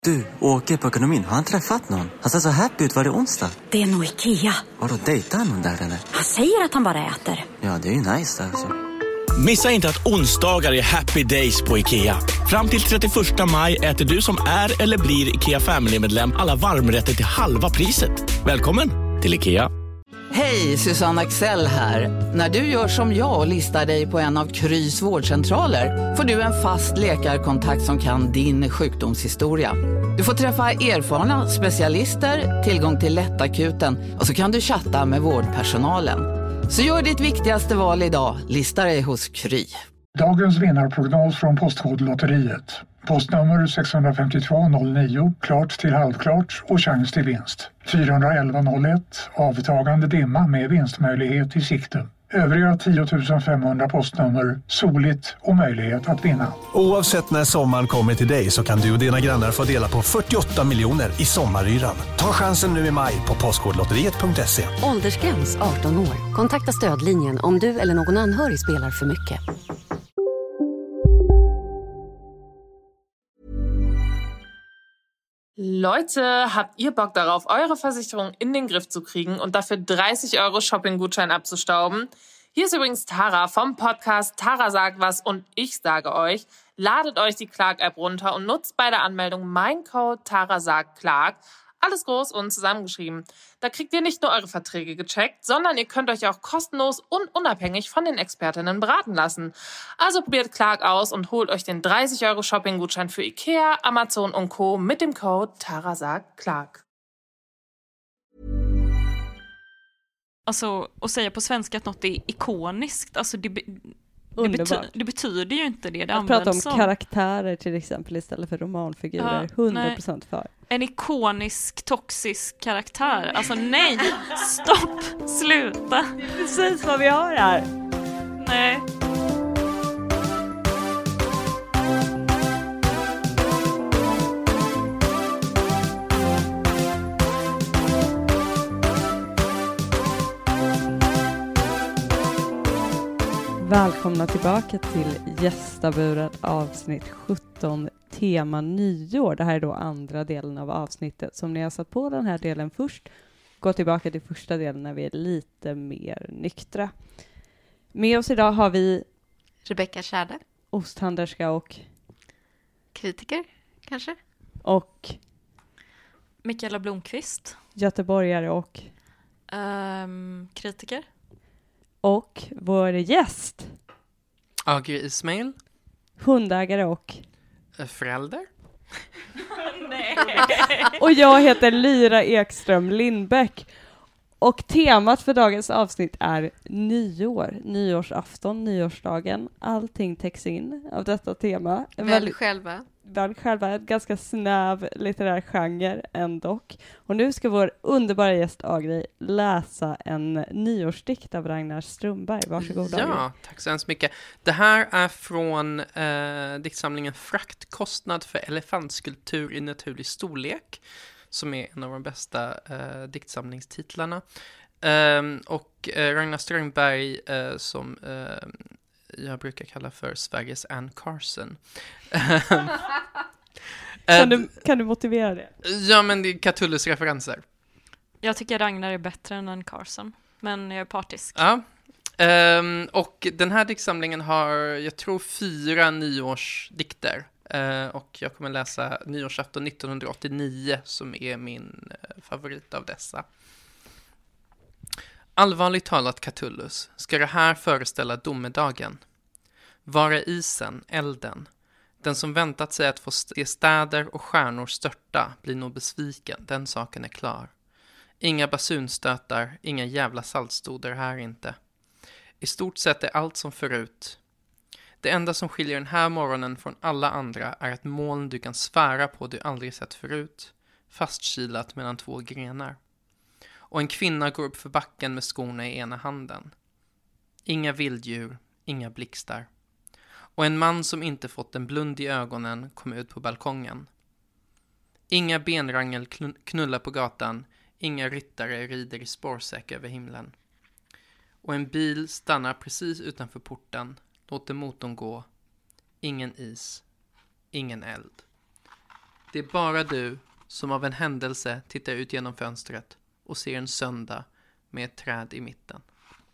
Du, åker på ekonomin. Har han träffat någon? Han ser så happy ut. Var det onsdag? Det är nog Ikea. Har du dejtat någon där eller? Han säger att han bara äter. Ja, det är ju nice alltså. Missa inte att onsdagar är happy days på IKEA. Fram till 31 maj äter du som är eller blir IKEA Family-medlem alla varmrätter till halva priset. Välkommen till IKEA. Hej, Susanne Axel här. När du gör som jag och listar dig på en av Krys vårdcentraler får du en fast läkarkontakt som kan din sjukdomshistoria. Du får träffa erfarna specialister, tillgång till lättakuten och så kan du chatta med vårdpersonalen. Så gör ditt viktigaste val idag, lista dig hos Kry. Dagens vinnarprognos från Postkodlotteriet. Postnummer 65209, klart till halvklart och chans till vinst. 41101, avtagande dimma med vinstmöjlighet i sikte. Övriga 10 500 postnummer, soligt och möjlighet att vinna. Oavsett när sommaren kommer till dig så kan du och dina grannar få dela på 48 miljoner i sommaryran. Ta chansen nu i maj på postkodlotteriet.se. Åldersgräns 18 år. Kontakta stödlinjen om du eller någon anhörig spelar för mycket. Leute, habt ihr Bock darauf, eure Versicherung in den Griff zu kriegen und dafür 30 € Shopping-Gutschein abzustauben? Hier ist übrigens Tara vom Podcast Tara sagt was und ich sage euch, ladet euch die Clark-App runter und nutzt bei der Anmeldung meinen Code TARASAGTCLARK, alles groß und zusammengeschrieben. Da kriegt ihr nicht nur eure Verträge gecheckt, sondern ihr könnt euch auch kostenlos und unabhängig von den Expertinnen beraten lassen. Also probiert Clark aus und holt euch den 30 € Shopping-Gutschein für Ikea, Amazon und Co. mit dem Code TARASAGTCLARK. Alltså, att säga på svenska att något är ikoniskt, alltså det betyder ju inte det. Att prata om karaktärer till exempel istället för romanfigurer. 100% för. En ikonisk, toxisk karaktär. Alltså nej, stopp, sluta. Det är precis vad vi har här. Nej. Välkomna tillbaka till Gästaburet avsnitt 17, tema nyår. Det här är då andra delen av avsnittet. Som ni har satt på den här delen först, gå tillbaka till första delen när vi är lite mer nyktra. Med oss idag har vi Rebecka Kärde, osthandlerska och kritiker kanske. Och Mikaela Blomqvist, göteborgare och kritiker. Och vår gäst Agri Ismail, hundägare och förälder. Nej. Och jag heter Lyra Ekström Lindbäck. Och temat för dagens avsnitt är nyår, nyårsafton, nyårsdagen. Allting täcks in av detta tema. Välj själva, en ganska snäv litterär genre ändå. Och nu ska vår underbara gäst Agri läsa en nyårsdikt av Ragnar Strömberg. Varsågod. Ja, Agri. tack så hemskt mycket. Det här är från diktsamlingen Fraktkostnad för elefantskulptur i naturlig storlek, som är en av de bästa diktsamlingstitlarna. Och Ragnar Strömberg som jag brukar kalla för Sveriges Anne Carson. Kan du motivera det? Ja, men det är Catullus referenser. Jag tycker Ragnar är bättre än Anne Carson, men jag är partisk. Ja. Och den här diktsamlingen har, jag tror, 4 nyårsdikter. Och jag kommer läsa nyårsafton 1989 som är min favorit av dessa. Allvarligt talat, Catullus, ska det här föreställa domedagen? Var är isen, elden? Den som väntat sig att få se städer och stjärnor störta blir nog besviken, den saken är klar. Inga basunstötar, inga jävla saltstoder här inte. I stort sett är allt som förut. Det enda som skiljer den här morgonen från alla andra är ett moln du kan svära på du aldrig sett förut, fastkilat mellan 2 grenar. Och en kvinna går upp för backen med skorna i ena handen. Inga vilddjur, inga blixtar. Och en man som inte fått en blund i ögonen kom ut på balkongen. Inga benrangel knullar på gatan, inga ryttare rider i spårsäck över himlen. Och en bil stannar precis utanför porten, låter motorn gå. Ingen is, ingen eld. Det är bara du som av en händelse tittar ut genom fönstret och ser en söndag med ett träd i mitten.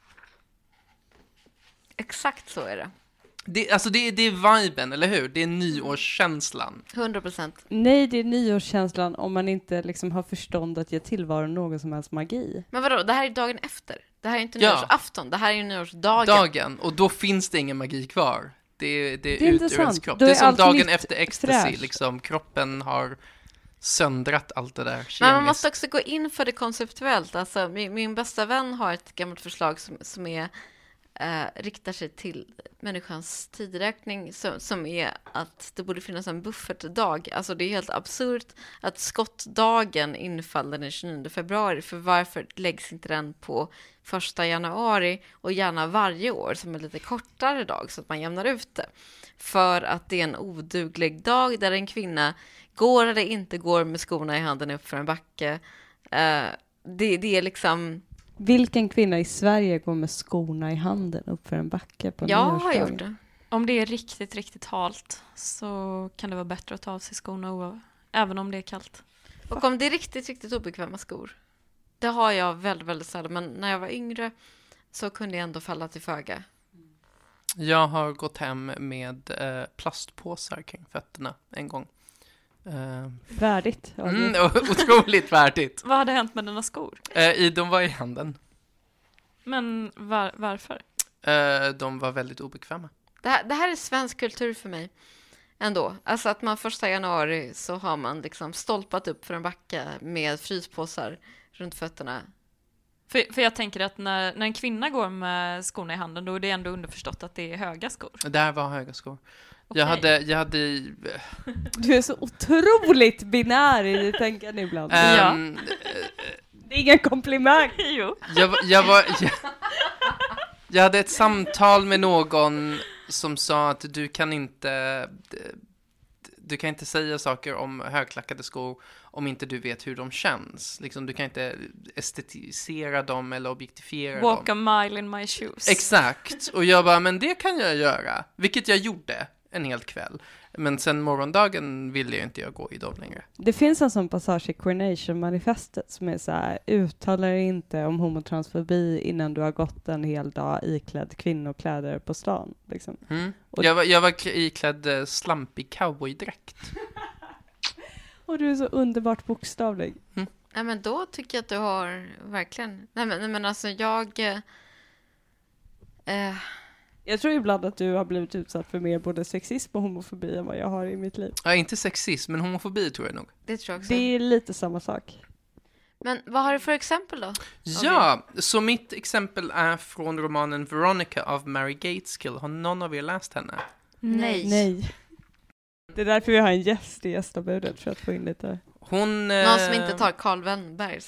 Exakt så är det. Det är viben, eller hur? Det är nyårskänslan. 100%. Nej, det är nyårskänslan om man inte liksom har förstånd att ge tillvaron någon som helst magi. Men vadå, det här är dagen efter. Det här är inte nyårsafton, det här är ju nyårsdagen. Dagen, och då finns det ingen magi kvar. Det är ut ur ens kropp. Då det är som dagen nytt, efter ecstasy, liksom. Kroppen har söndrat allt det där kemiskt. Men man måste också gå in för det konceptuellt. Alltså, min bästa vän har ett gammalt förslag som är riktar sig till människans tidräkning, som är att det borde finnas en buffertdag. Alltså det är helt absurt att skottdagen infaller den 29 februari. För varför läggs inte den på 1 januari och gärna varje år som en lite kortare dag så att man jämnar ut det? För att det är en oduglig dag där en kvinna går eller inte går med skorna i handen upp för en backe. Det är liksom... Vilken kvinna i Sverige går med skorna i handen upp för en backe på nyårsdagen? Jag har gjort det. Om det är riktigt, riktigt halt så kan det vara bättre att ta av sig skorna även om det är kallt. Och om det är riktigt, riktigt obekväma skor. Det har jag väldigt, väldigt sällan. Men när jag var yngre så kunde jag ändå falla till föga. Jag har gått hem med plastpåsar kring fötterna en gång. Värdigt. Otroligt värdigt. Vad hade hänt med dina skor? De var i handen. Men varför? De var väldigt obekväma. Det här är svensk kultur för mig ändå. Alltså att man 1 januari så har man liksom stolpat upp för en backe med fryspåsar runt fötterna. För jag tänker att när en kvinna går med skorna i handen, då är det ändå underförstått att det är höga skor. Det här var höga skor. Okay. Jag hade... Du är så otroligt binär i tänkan ibland. Ja. Det är ingen komplimang. Jo. Jag hade ett samtal med någon som sa att du kan inte säga saker om högklackade skor om inte du vet hur de känns. Liksom, du kan inte estetisera dem eller objektifiera dem. Walk a mile in my shoes. Exakt. Och jag bara, men det kan jag göra. Vilket jag gjorde en hel kväll. Men sen morgondagen ville jag inte gå i dem längre. Det finns en sån passage i Coronation-manifestet som är så här: uttala dig inte om homotransfobi innan du har gått en hel dag iklädd kvinnokläder på stan. Liksom. Jag var iklädd slampig cowboydräkt. Och du är så underbart bokstavlig. Nej, men då tycker jag att du har verkligen... Nej men alltså jag tror ibland att du har blivit utsatt för mer både sexism och homofobi än vad jag har i mitt liv. Ja, inte sexism, men homofobi tror jag nog. Det tror jag också. Det är lite samma sak. Men vad har du för exempel då? Ja, så mitt exempel är från romanen Veronica av Mary Gateskill. Har någon av er läst henne? Nej. Det är därför vi har en gäst i gästabudet, för att få in lite... Någon som inte tar Carl Wennberg.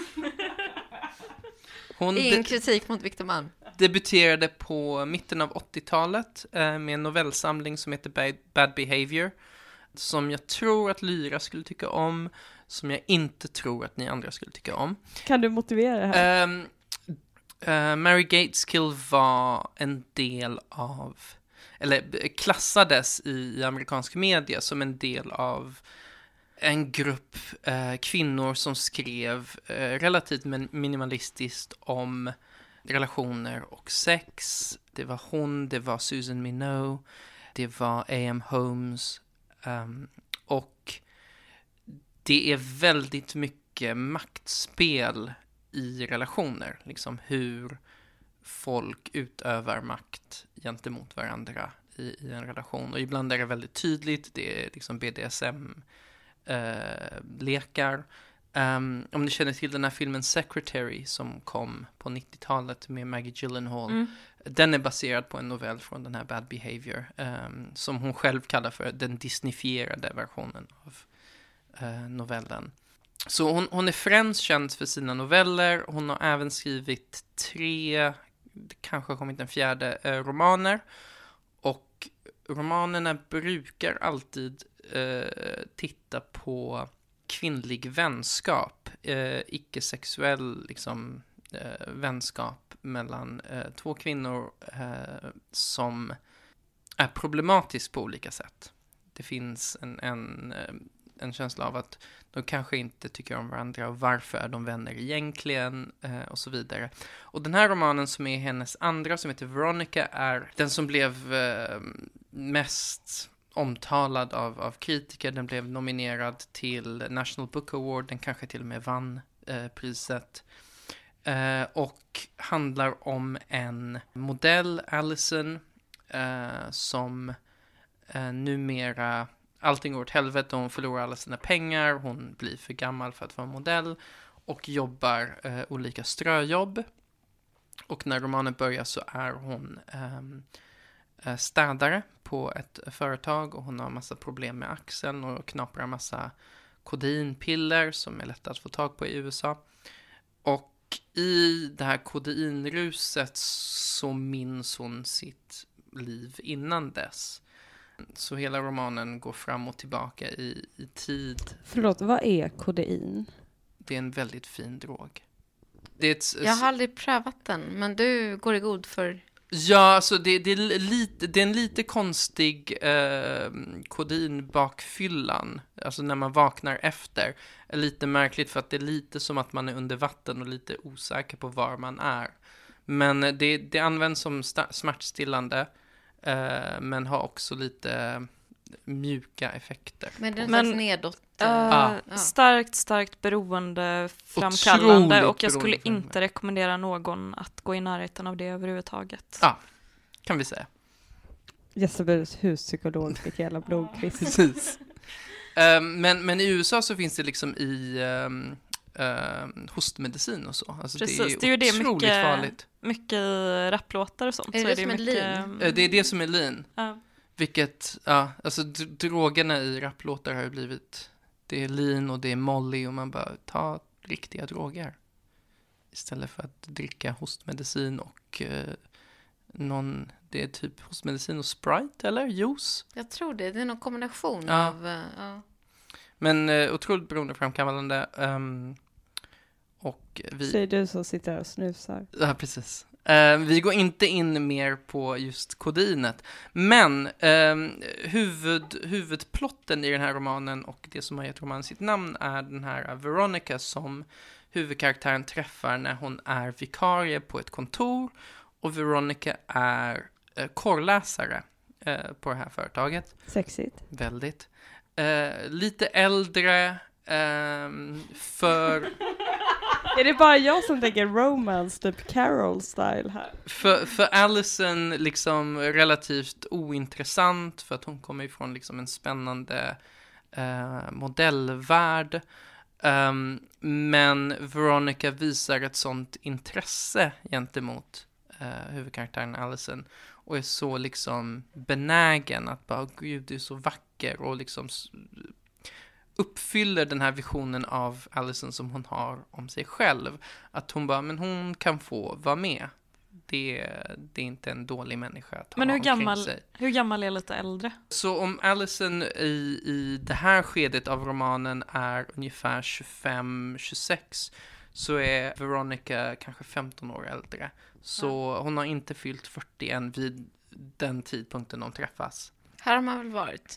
Ingen kritik mot Victor Malm. Debuterade på mitten av 80-talet med en novellsamling som heter Bad Behavior, som jag tror att Lyra skulle tycka om, som jag inte tror att ni andra skulle tycka om. Kan du motivera det här? Mary Gateskill var en del av, eller klassades i amerikansk media som en del av en grupp kvinnor som skrev relativt minimalistiskt om relationer och sex. Det var hon, det var Susan Minogue, det var A.M. Holmes, och det är väldigt mycket maktspel i relationer. Liksom hur folk utövar makt gentemot varandra i en relation. Och ibland är det väldigt tydligt, det är liksom BDSM-lekar. Om ni känner till den här filmen Secretary som kom på 90-talet med Maggie Gyllenhaal. Den är baserad på en novell från den här Bad Behavior, som hon själv kallar för den disneyfierade versionen av novellen. Så hon är främst känd för sina noveller. Hon har även skrivit 3, kanske kommit en 4:e romaner. Och romanerna brukar alltid titta på kvinnlig vänskap, icke-sexuell liksom, vänskap mellan 2 kvinnor som är problematisk på olika sätt. Det finns en känsla av att de kanske inte tycker om varandra och varför är de vänner egentligen och så vidare. Och den här romanen som är hennes andra, som heter Veronica, är den som blev mest omtalad av kritiker. Den blev nominerad till National Book Award, den kanske till och med vann priset. Och handlar om en modell, Allison, som numera allting går åt helvete. Hon förlorar alla sina pengar, hon blir för gammal för att vara modell och jobbar olika ströjobb. Och när romanen börjar så är hon städare på ett företag och hon har massa problem med axeln och knaprar massa kodeinpiller som är lätt att få tag på i USA. Och i det här kodeinruset så minns hon sitt liv innan dess. Så hela romanen går fram och tillbaka i tid. Förlåt, vad är kodein? Det är en väldigt fin drog. Jag har aldrig prövat den, men du går i god för... Ja, alltså det är en lite konstig kodeinbakfyllan. Alltså när man vaknar efter. Är lite märkligt för att det är lite som att man är under vatten och lite osäker på var man är. Men det används som smärtstillande. Men har också lite mjuka effekter. Men den slags nedåt. Starkt beroendeframkallande och jag skulle inte rekommendera någon att gå i närheten av det överhuvudtaget. Ja, kan vi säga. Gästaburs huspsykolog Mikaela Blomqvist. Precis. Men i USA så finns det liksom i hostmedicin och så. Alltså precis, det är ju otroligt farligt. Mycket rapplåtar och sånt. Är så det som är lean? Det är det som är lean. Ja. Vilket, alltså drogerna i rapplåtar har ju blivit, det är lean och det är molly och man bara tar riktiga droger. Istället för att dricka hostmedicin och det är typ hostmedicin och Sprite eller juice. Jag tror det är någon kombination av... Men otroligt beroendeframkallande. Och säger du som sitter här och snusar. Ja, precis. Vi går inte in mer på just kodeinet. Men huvudplotten i den här romanen och det som har gett romanen sitt namn är den här Veronica som huvudkaraktären träffar när hon är vikarie på ett kontor. Och Veronica är korrläsare på det här företaget. Sexigt. Väldigt. Lite äldre för... Är det bara jag som tänker romance, typ Carol-style här? För Allison liksom relativt ointressant för att hon kommer ifrån liksom en spännande modellvärld. Men Veronica visar ett sånt intresse gentemot huvudkaraktären Allison och är så liksom benägen att bara, gud, du är så vacker och liksom uppfyller den här visionen av Allison som hon har om sig själv. Att hon bara, men hon kan få vara med. Det är inte en dålig människa att men ha omkring sig. Hur gammal är lite äldre? Så om Allison i det här skedet av romanen är ungefär 25-26 så är Veronica kanske 15 år äldre. Så hon har inte fyllt 40 än vid den tidpunkten de träffas. Här har man väl varit.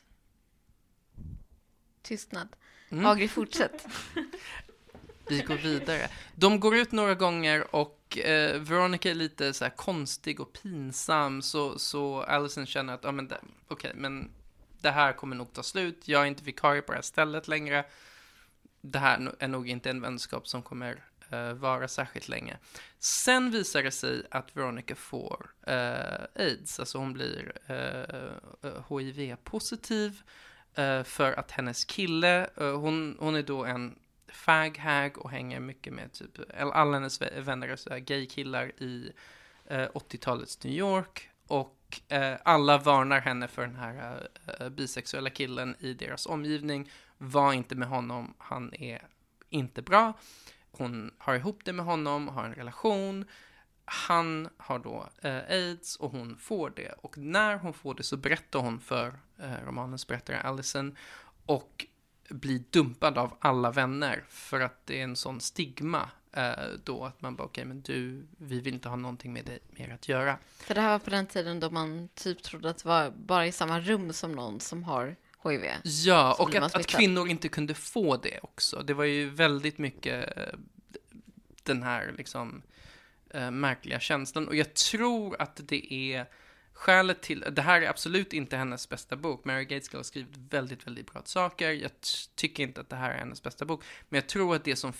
Tystnad. Agri, fortsätt. Vi går vidare. De går ut några gånger och Veronica är lite så här konstig och pinsam. Så Allison känner att men det här kommer nog ta slut. Jag är inte vikarie på det här stället längre. Det här är nog inte en vänskap som kommer vara särskilt länge. Sen visar det sig att Veronica får AIDS. Alltså hon blir HIV-positiv. För att hennes kille, hon är då en faghag och hänger mycket med typ, alla hennes vänner är så här gay-killar i 80-talets New York och alla varnar henne för den här bisexuella killen i deras omgivning. Var inte med honom, han är inte bra. Hon har ihop det med honom, har en relation. Han har då AIDS och hon får det. Och när hon får det så berättar hon för romanens berättare Allison och blir dumpad av alla vänner för att det är en sån stigma då att man bara men vi vill inte ha någonting med dig mer att göra. För det här var på den tiden då man typ trodde att det var bara i samma rum som någon som har HIV. Ja, och att kvinnor inte kunde få det också. Det var ju väldigt mycket den här liksom märkliga känslan. Och jag tror att det är skälet till... Det här är absolut inte hennes bästa bok. Mary Gaitskill har skrivit väldigt, väldigt bra saker. Jag tycker inte att det här är hennes bästa bok. Men jag tror att det som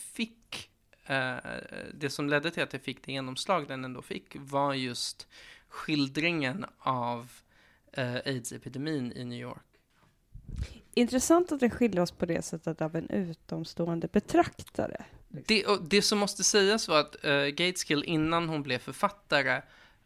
det som ledde till att jag fick det genomslag den ändå fick var just skildringen av AIDS-epidemin i New York. Intressant att det skiljer oss på det sättet av en utomstående betraktare. Det som måste sägas var att Gaitskill innan hon blev författare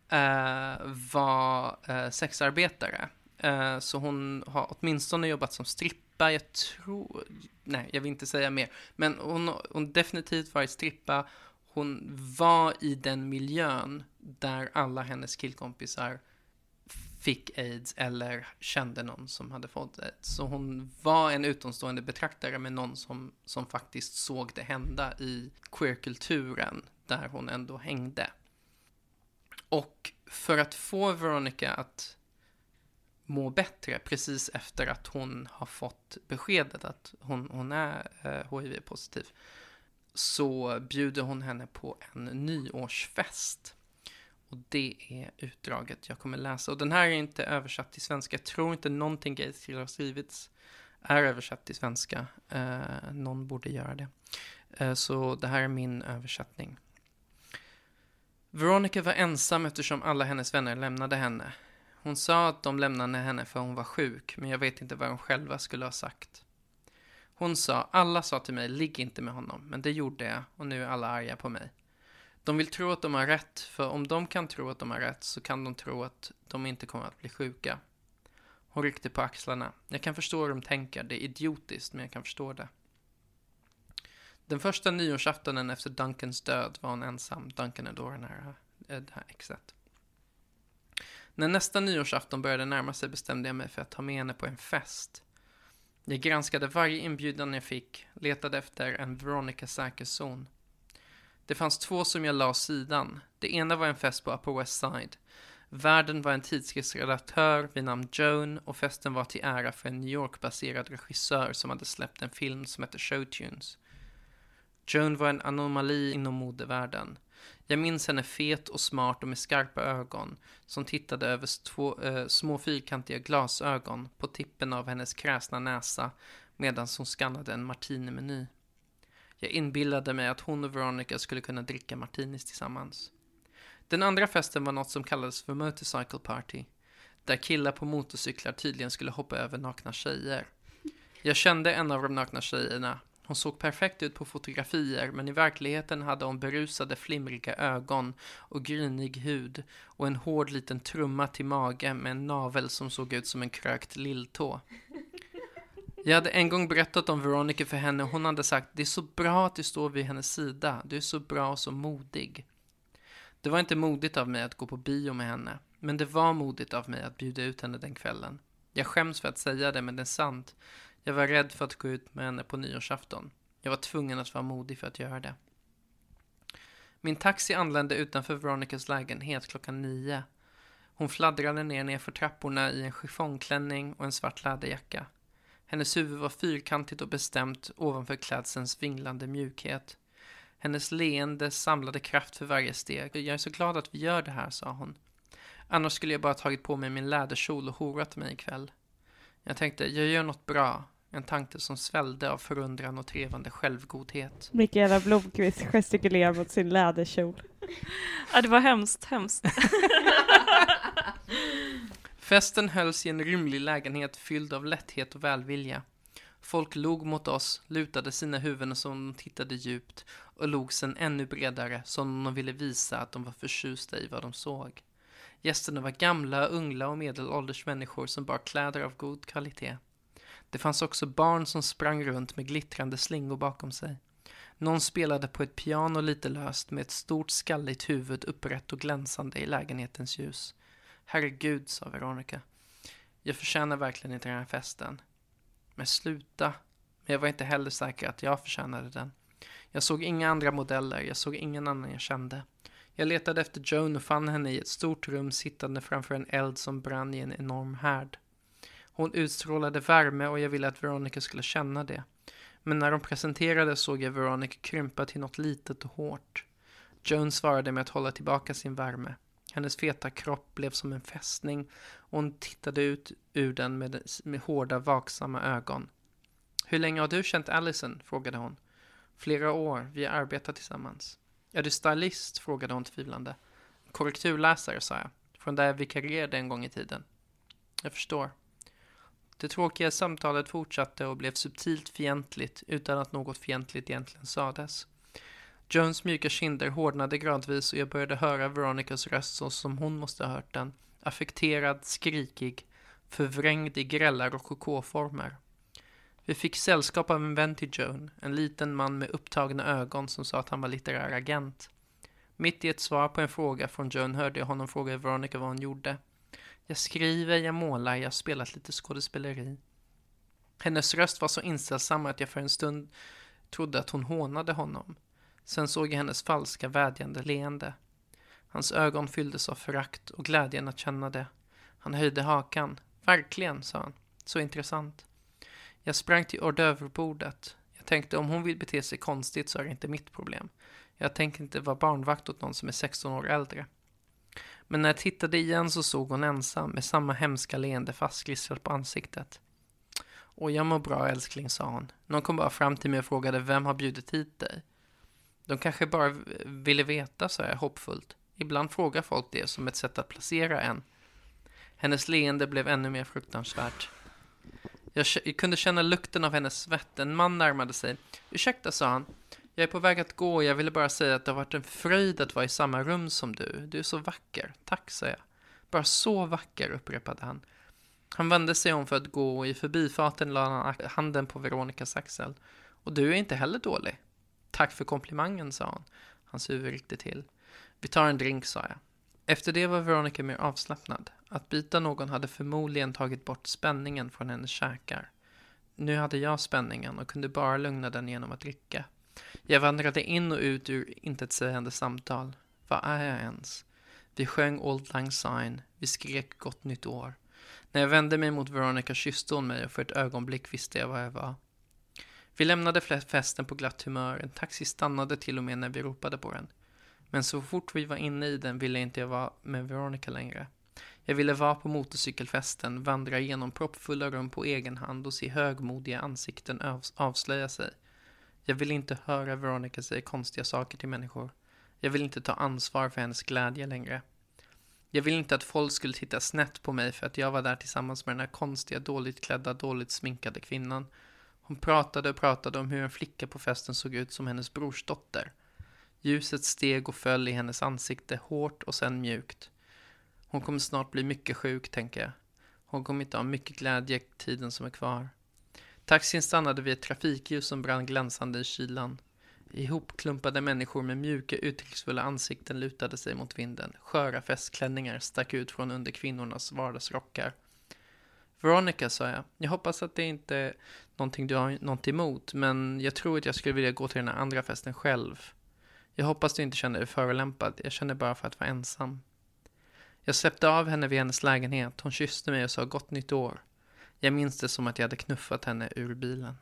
var sexarbetare. Så hon har åtminstone jobbat som strippa. Jag vill inte säga mer. Men hon definitivt varit strippa. Hon var i den miljön där alla hennes killkompisar fick AIDS eller kände någon som hade fått AIDS. Så hon var en utomstående betraktare med någon som faktiskt såg det hända i queerkulturen där hon ändå hängde. Och för att få Veronica att må bättre precis efter att hon har fått beskedet att hon är HIV-positiv så bjuder hon henne på en nyårsfest. Och det är utdraget jag kommer läsa. Och den här är inte översatt till svenska. Jag tror inte någonting Gaitskill har skrivits är översatt till svenska. Någon borde göra det. Så det här är min översättning. Veronica var ensam eftersom alla hennes vänner lämnade henne. Hon sa att de lämnade henne för hon var sjuk, men jag vet inte vad de själva skulle ha sagt. Hon sa, alla sa till mig, ligg inte med honom, men det gjorde jag och nu är alla arga på mig. De vill tro att de har rätt, för om de kan tro att de har rätt så kan de tro att de inte kommer att bli sjuka. Hon ryckte på axlarna. Jag kan förstå hur de tänker, det är idiotiskt, men jag kan förstå det. Den första nyårsaftonen efter Duncans död var hon ensam. Duncan är då det här exet. När nästa nyårsafton började närma sig bestämde jag mig för att ta med henne på en fest. Jag granskade varje inbjudan jag fick, letade efter en Veronica-säker zon. Det fanns 2 som jag la åt sidan. Det ena var en fest på Upper West Side. Värden var en tidskriftsredaktör vid namn Joan och festen var till ära för en New York-baserad regissör som hade släppt en film som heter Showtunes. Joan var en anomali inom modevärlden. Jag minns henne fet och smart och med skarpa ögon som tittade över 2 små fyrkantiga glasögon på tippen av hennes kräsna näsa medan hon skannade en martini-meny. Jag inbillade mig att hon och Veronica skulle kunna dricka martinis tillsammans. Den andra festen var något som kallades för Motorcycle Party, där killar på motorcyklar tydligen skulle hoppa över nakna tjejer. Jag kände en av de nakna tjejerna. Hon såg perfekt ut på fotografier, men i verkligheten hade hon berusade flimriga ögon och grynig hud och en hård liten trumma till mage med en navel som såg ut som en krökt lilltå. Jag hade en gång berättat om Veronica för henne och hon hade sagt, det är så bra att du står vid hennes sida, du är så bra och så modig. Det var inte modigt av mig att gå på bio med henne, men det var modigt av mig att bjuda ut henne den kvällen. Jag skäms för att säga det, men det är sant. Jag var rädd för att gå ut med henne på nyårsafton. Jag var tvungen att vara modig för att göra det. Min taxi anlände utanför Veronicas lägenhet klockan 9. Hon fladdrade ner för trapporna i en chiffongklänning och en svart läderjacka. Hennes huvud var fyrkantigt och bestämt ovanför klädselns vinglande mjukhet. Hennes leende samlade kraft för varje steg. Jag är så glad att vi gör det här, sa hon. Annars skulle jag bara tagit på mig min läderkjol och horat mig ikväll. Jag tänkte, jag gör något bra. En tanke som svällde av förundran och trevande självgodhet. Mikaela Blomqvist gestikulerar mot sin läderkjol. Ja, det var hemskt. Festen hölls i en rymlig lägenhet fylld av lätthet och välvilja. Folk log mot oss, lutade sina huvuden som de tittade djupt och log sen ännu bredare som de ville visa att de var förtjusta i vad de såg. Gästerna var gamla, ungla och medelålders människor som bar kläder av god kvalitet. Det fanns också barn som sprang runt med glittrande slingor bakom sig. Någon spelade på ett piano lite löst med ett stort skalligt huvud upprätt och glänsande i lägenhetens ljus. Herregud, sa Veronica. Jag förtjänar verkligen inte den här festen. Men sluta. Men jag var inte heller säker att jag förtjänade den. Jag såg inga andra modeller, jag såg ingen annan jag kände. Jag letade efter Joan och fann henne i ett stort rum sittande framför en eld som brann i en enorm härd. Hon utstrålade värme och jag ville att Veronica skulle känna det. Men när de presenterade såg jag Veronica krympa till något litet och hårt. Joan svarade med att hålla tillbaka sin värme. Hennes feta kropp blev som en fästning och hon tittade ut ur den med hårda, vaksamma ögon. Hur länge har du känt Allison? Frågade hon. Flera år, vi har arbetat tillsammans. Är du stylist? Frågade hon tvivlande. Korrekturläsare, sa jag. Från där jag vikarierade en gång i tiden. Jag förstår. Det tråkiga samtalet fortsatte och blev subtilt fientligt utan att något fientligt egentligen sades. Joans mjuka kinder hårdnade gradvis och jag började höra Veronicas röst så som hon måste ha hört den. Affekterad, skrikig, förvrängd i grälla rokokåformer. Vi fick sällskap av en vän till Joan, en liten man med upptagna ögon som sa att han var litterär agent. Mitt i ett svar på en fråga från Joan hörde jag honom fråga Veronica vad hon gjorde. Jag skriver, jag målar, jag har spelat lite skådespeleri. Hennes röst var så inställsam att jag för en stund trodde att hon hånade honom. Sen såg jag hennes falska, vädjande leende. Hans ögon fylldes av förakt och glädjen att känna det. Han höjde hakan. Verkligen, sa han. Så intressant. Jag sprang till hors-d'oeuvre-bordet. Jag tänkte om hon vill bete sig konstigt så är det inte mitt problem. Jag tänker inte vara barnvakt åt någon som är 16 år äldre. Men när jag tittade igen så såg hon ensam med samma hemska leende fastklistrat på ansiktet. Och jag mår bra, älskling, sa hon. Någon kom bara fram till mig och frågade vem har bjudit hit dig. De kanske bara ville veta, sa jag hoppfullt. Ibland frågar folk det som ett sätt att placera en. Hennes leende blev ännu mer fruktansvärt. Jag kunde känna lukten av hennes svett. En man närmade sig. Ursäkta, sa han. Jag är på väg att gå och jag ville bara säga att det har varit en fröjd att vara i samma rum som du. Du är så vacker. Tack, sa jag. Bara så vacker, upprepade han. Han vände sig om för att gå och i förbifarten la han handen på Veronicas axel. Och du är inte heller dålig. Tack för komplimangen, sa han. Hans huvud ryckte till. Vi tar en drink, sa jag. Efter det var Veronica mer avslappnad. Att byta någon hade förmodligen tagit bort spänningen från hennes käkar. Nu hade jag spänningen och kunde bara lugna den genom att dricka. Jag vandrade in och ut ur intetsägande samtal. Vad är jag ens? Vi sjöng Old Lang Syne. Vi skrek gott nytt år. När jag vände mig mot Veronica kysste hon mig och för ett ögonblick visste jag vad jag var. Vi lämnade festen på glatt humör. En taxi stannade till och med när vi ropade på den. Men så fort vi var inne i den ville inte jag vara med Veronica längre. Jag ville vara på motorcykelfesten, vandra igenom proppfulla rum på egen hand och se högmodiga ansikten avslöja sig. Jag ville inte höra Veronica säga konstiga saker till människor. Jag ville inte ta ansvar för hennes glädje längre. Jag ville inte att folk skulle titta snett på mig för att jag var där tillsammans med den här konstiga, dåligt klädda, dåligt sminkade kvinnan. Hon pratade och pratade om hur en flicka på festen såg ut som hennes brorsdotter. Ljuset steg och föll i hennes ansikte hårt och sen mjukt. Hon kommer snart bli mycket sjuk, tänker jag. Hon kommer inte ha mycket glädje tiden som är kvar. Taxin stannade vid ett trafikljus som brann glänsande i kylan. Ihopklumpade människor med mjuka, uttrycksfulla ansikten lutade sig mot vinden. Sköra festklänningar stack ut från under kvinnornas vardagsrockar. Veronica, sa jag. Jag hoppas att det inte är någonting du har något emot, men jag tror att jag skulle vilja gå till den här andra festen själv. Jag hoppas du inte känner dig förolämpad. Jag känner bara för att vara ensam. Jag släppte av henne vid hennes lägenhet. Hon kysste mig och sa gott nytt år. Jag minns det som att jag hade knuffat henne ur bilen.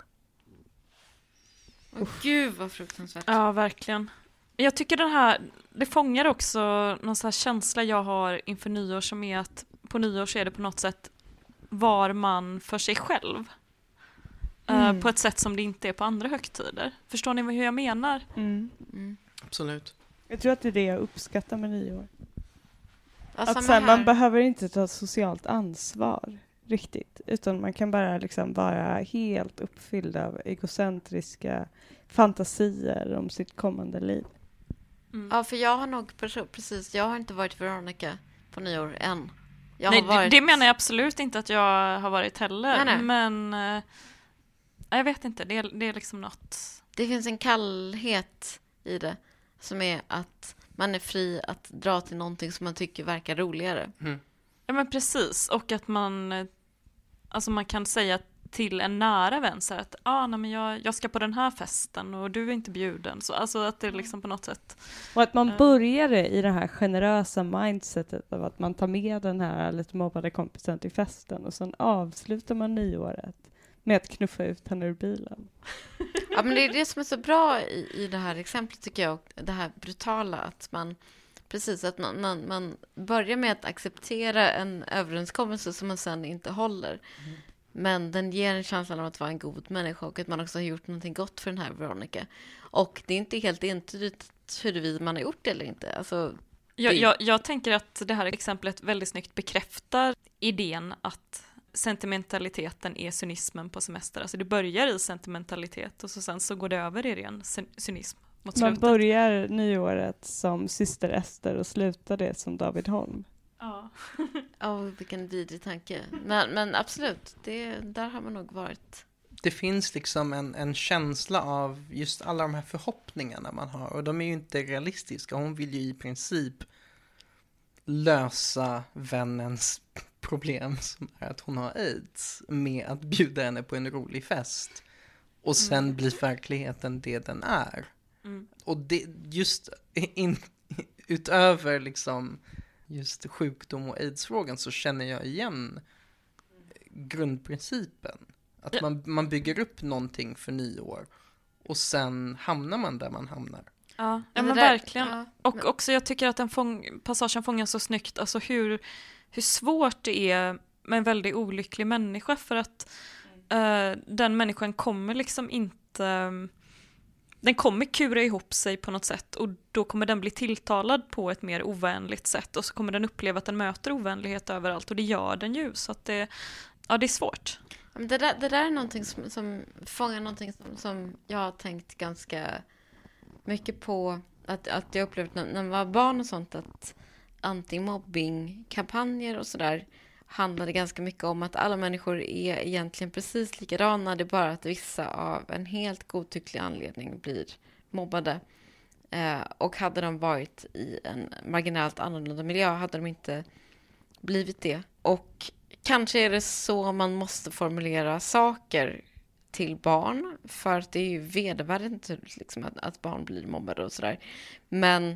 Gud vad fruktansvärt. Ja, verkligen. Jag tycker det fångar också någon sån här känsla jag har inför nyår som är att på nyår så är det på något sätt var man för sig själv. På ett sätt som det inte är på andra högtider. Förstår ni hur jag menar? Absolut. Jag tror att det är det jag uppskattar med nyår. Ja, att sen, man behöver inte ta socialt ansvar riktigt. Utan man kan bara liksom vara helt uppfylld av egocentriska fantasier om sitt kommande liv. Ja, för jag har nog precis, jag har inte varit Veronica på nyår än. Det menar jag absolut inte att jag har varit heller. Nej. Men jag vet inte, det är liksom något. Det finns en kallhet i det som är att man är fri att dra till någonting som man tycker verkar roligare. Ja, men precis. Och att man kan säga att till en nära vän så att nej, men jag ska på den här festen och du är inte bjuden. Så, alltså att det är liksom på något sätt... Och att man börjar i det här generösa mindsetet av att man tar med den här lite mobbade kompisen till festen och sen avslutar man nyåret med att knuffa ut henne ur bilen. Ja, men det är det som är så bra i det här exemplet tycker jag, och det här brutala, att man man börjar med att acceptera en överenskommelse som man sen inte håller. Men den ger en känsla av att vara en god människa och att man också har gjort någonting gott för den här Veronica. Och det är inte helt entydigt huruvida man har gjort det eller inte. Alltså, jag tänker att det här exemplet väldigt snyggt bekräftar idén att sentimentaliteten är cynismen på semester. Alltså det börjar i sentimentalitet och sen så går det över i ren cynism mot slutet. Man börjar nyåret som syster Ester och slutar det som David Holm. Ja. Vilken vidrig tanke. Men absolut, där har man nog varit. Det finns liksom en känsla av just alla de här förhoppningarna man har. Och de är ju inte realistiska. Hon vill ju i princip lösa vännens problem som är att hon har AIDS med att bjuda henne på en rolig fest. Och sen blir verkligheten det den är. Och det just utöver liksom just sjukdom och AIDS-frågan så känner jag igen grundprincipen. Att man bygger upp någonting för nyår och sen hamnar man där man hamnar. Ja men verkligen. Ja. Och också jag tycker att den passagen fångar så snyggt. Alltså hur svårt det är med en väldigt olycklig människa för att den människan kommer liksom inte... Den kommer kura ihop sig på något sätt och då kommer den bli tilltalad på ett mer ovänligt sätt och så kommer den uppleva att den möter ovänlighet överallt och det gör den ju så att det är svårt. Det där är någonting som fångar någonting som jag har tänkt ganska mycket på att jag upplevt när man var barn och sånt att antimobbing-kampanjer och sådär handlade ganska mycket om att alla människor är egentligen precis likadana. Det är bara att vissa av en helt godtycklig anledning blir mobbade. Och hade de varit i en marginellt annorlunda miljö hade de inte blivit det. Och kanske är det så man måste formulera saker till barn. För att det är ju vedervärdigt liksom, att barn blir mobbade och sådär. Men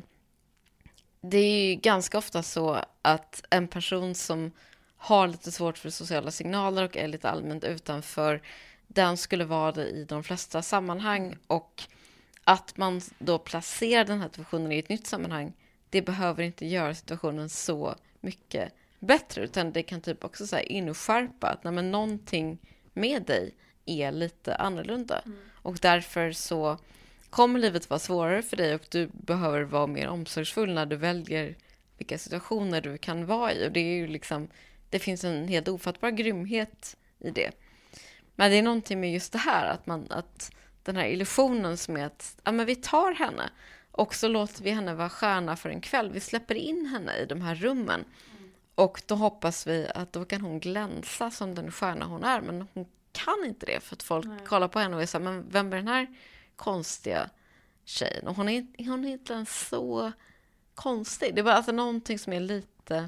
det är ju ganska ofta så att en person som har lite svårt för sociala signaler och är lite allmänt utanför, den skulle vara det i de flesta sammanhang. Och att man då placerar den här situationen i ett nytt sammanhang, det behöver inte göra situationen så mycket bättre, utan det kan typ också så här inskärpa att men någonting med dig är lite annorlunda. Och därför så kommer livet vara svårare för dig och du behöver vara mer omsorgsfull när du väljer vilka situationer du kan vara i. Och det är ju liksom, det finns en helt ofattbar grymhet i det. Men det är någonting med just det här att den här illusionen som är att men vi tar henne och så låter vi henne vara stjärna för en kväll. Vi släpper in henne i de här rummen. Och då hoppas vi att då kan hon glänsa som den stjärna hon är. Men hon kan inte det för att folk kollar på henne och är så här, men vem är den här konstiga tjejen? Och hon är inte ens så konstig. Det är bara alltså någonting som är lite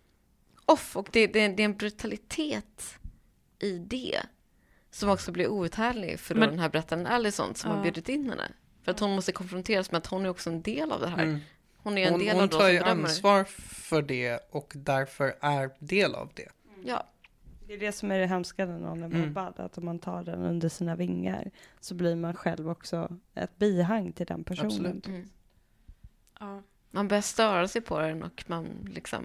off. Och det är en brutalitet i det som också blir outhärdlig för den här berättaren Allison som har bjudit in henne. För att hon måste konfronteras med att hon är också en del av det här. Hon är en del av det. Hon tar ju ansvar för det och därför är del av det. Ja. Det är det som är det hemska när någon är mobbad, att om man tar den under sina vingar så blir man själv också ett bihang till den personen. Absolut. Ja. Man börjar störa sig på den och man liksom,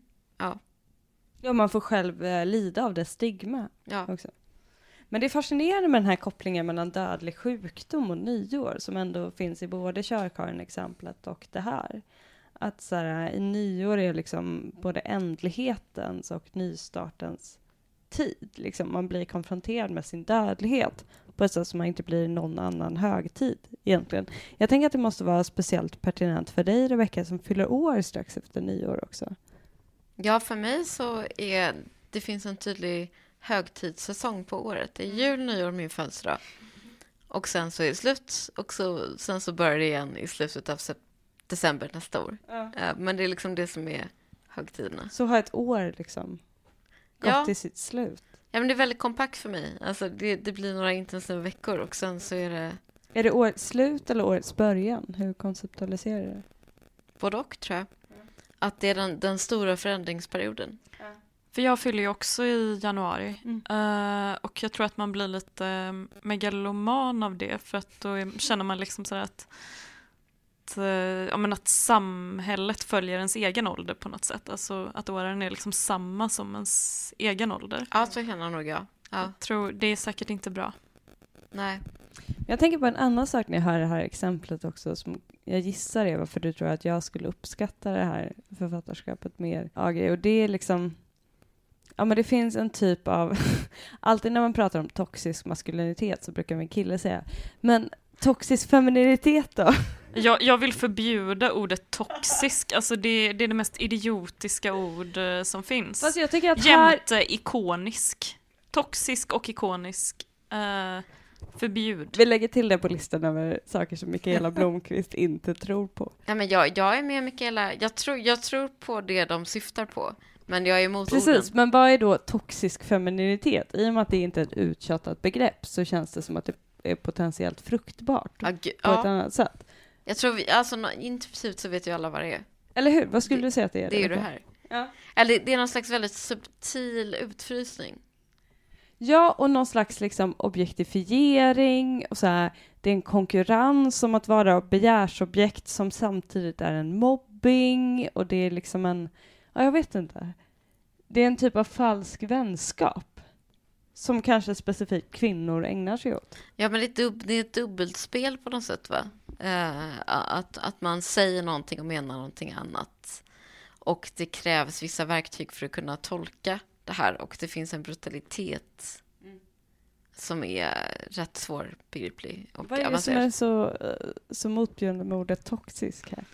Ja, man får själv lida av det stigma också. Men det är fascinerande med den här kopplingen mellan dödlig sjukdom och nyår som ändå finns i både Körkarin-exemplet och det här. Att så här, i nyår är liksom både ändlighetens och nystartens tid. Liksom, man blir konfronterad med sin dödlighet på ett sätt som man inte blir i någon annan högtid egentligen. Jag tänker att det måste vara speciellt pertinent för dig, Rebecka, som fyller år strax efter nyår också. Ja, för mig så det finns en tydlig högtidssäsong på året. Det är jul, nyår, min födelsedag. Och sen så är det slut. Och sen så börjar det igen i slutet av december nästa år. Ja. Men det är liksom det som är högtiderna. Så har ett år liksom gått till sitt slut. Ja, men det är väldigt kompakt för mig. Alltså det blir några intensiva veckor och sen så är det... Är det årets slut eller årets början? Hur konceptualiserar du det? Både och, tror jag. Att det är den stora förändringsperioden. För jag fyller ju också i januari. Och jag tror att man blir lite megaloman av det. För att då känner man liksom så att samhället följer ens egen ålder på något sätt. Alltså att åren är liksom samma som ens egen ålder. Ja, så känner nog jag. Ja. Jag tror det är säkert inte bra. Nej. Jag tänker på en annan sak när jag hör det här exemplet också, som jag gissar är varför du tror att jag skulle uppskatta det här författarskapet mer, AG. Och det är liksom, ja men det finns en typ av, alltid när man pratar om toxisk maskulinitet så brukar min kille säga, men toxisk femininitet då? Jag vill förbjuda ordet toxisk. Alltså det är det mest idiotiska ord som finns. Fast jag tycker att jämte ikonisk. Toxisk och ikonisk. Förbjud. Vi lägger till det på listan över saker som Mikaela Blomqvist inte tror på. Ja, men jag är med Mikaela. Jag tror på det de syftar på. Men jag är emot orden. Precis, men vad är då toxisk femininitet? I och med att det inte är ett uttjatat begrepp så känns det som att det är potentiellt fruktbart på ett annat sätt. Jag tror intuitivt så vet ju alla vad det är. Eller hur? Vad skulle du säga att det är? Det är ju det här. Ja. Eller det är någon slags väldigt subtil utfrysning. Ja, och någon slags liksom objektifiering och så här, det är en konkurrens om att vara begärsobjekt som samtidigt är en mobbing och det är liksom en, ja jag vet inte. Det är en typ av falsk vänskap som kanske specifikt kvinnor ägnar sig åt. Ja, men det är ett dubbelspel på något sätt, va? Att man säger någonting och menar någonting annat. Och det krävs vissa verktyg för att kunna tolka det här. Och det finns en brutalitet som är rätt svårbegriplig. Vad är det som är så motbjudande med ordet toxisk här?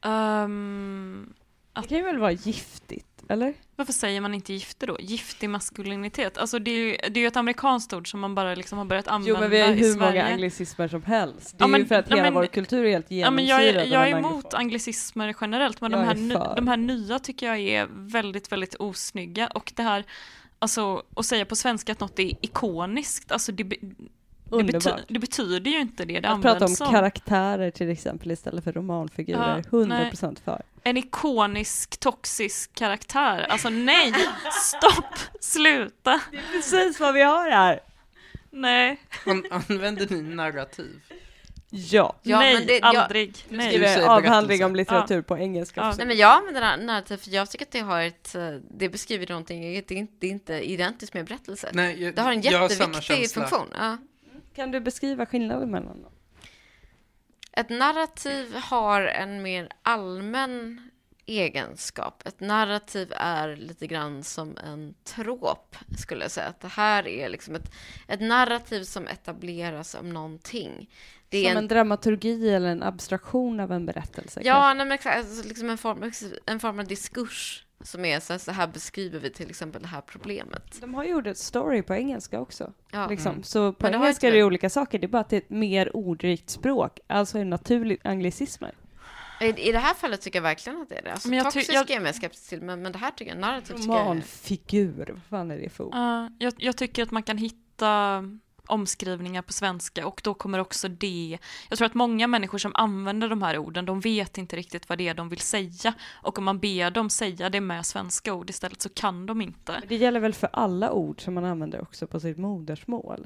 Det kan ju väl vara giftigt, eller? Varför säger man inte giftig då? Giftig maskulinitet. Alltså det är ju ett amerikanskt ord som man bara liksom har börjat använda i Sverige. Jo, men vi har hur många anglicismer som helst. Det är ju för att hela vår kultur är helt genomsyrad. Ja, men jag är emot anglicismer generellt. Men de här nya tycker jag är väldigt, väldigt osnygga. Och det här, alltså att säga på svenska att något är ikoniskt, alltså det betyder ju inte det. Att prata om karaktärer till exempel istället för romanfigurer. 100% för. En ikonisk, toxisk karaktär. Alltså nej, stopp, sluta. Det är precis vad vi har här. Nej. Använder ni narrativ? Ja. Nej, men det, aldrig. Jag skriver avhandling om litteratur på engelska. Ja. Nej, men jag använder narrativ för jag tycker att det beskriver någonting. Det är inte identiskt med berättelse. Nej, det har en jätteviktig funktion. Ja. Kan du beskriva skillnaden mellan dem? Ett narrativ har en mer allmän egenskap. Ett narrativ är lite grann som en trop, skulle jag säga. Att det här är liksom ett narrativ som etableras om någonting. Det är som en dramaturgi eller en abstraktion av en berättelse? Ja, nej, men alltså, liksom en form av diskurs som är så här beskriver vi till exempel det här problemet. De har ju gjort ett story på engelska också. Ja. Liksom. Så på engelska är det olika saker. Det är bara att det är ett mer ordrikt språk. Alltså en naturlig anglicismer. I det här fallet tycker jag verkligen att det är det. Alltså, toxisk är jag mer skeptisk till, men det här tycker jag narrativ. Romanfigur, vad fan är det för ord? Jag tycker att man kan hitta omskrivningar på svenska och då kommer också det. Jag tror att många människor som använder de här orden, de vet inte riktigt vad det är de vill säga, och om man ber dem säga det med svenska ord istället så kan de inte. Men det gäller väl för alla ord som man använder också på sitt modersmål?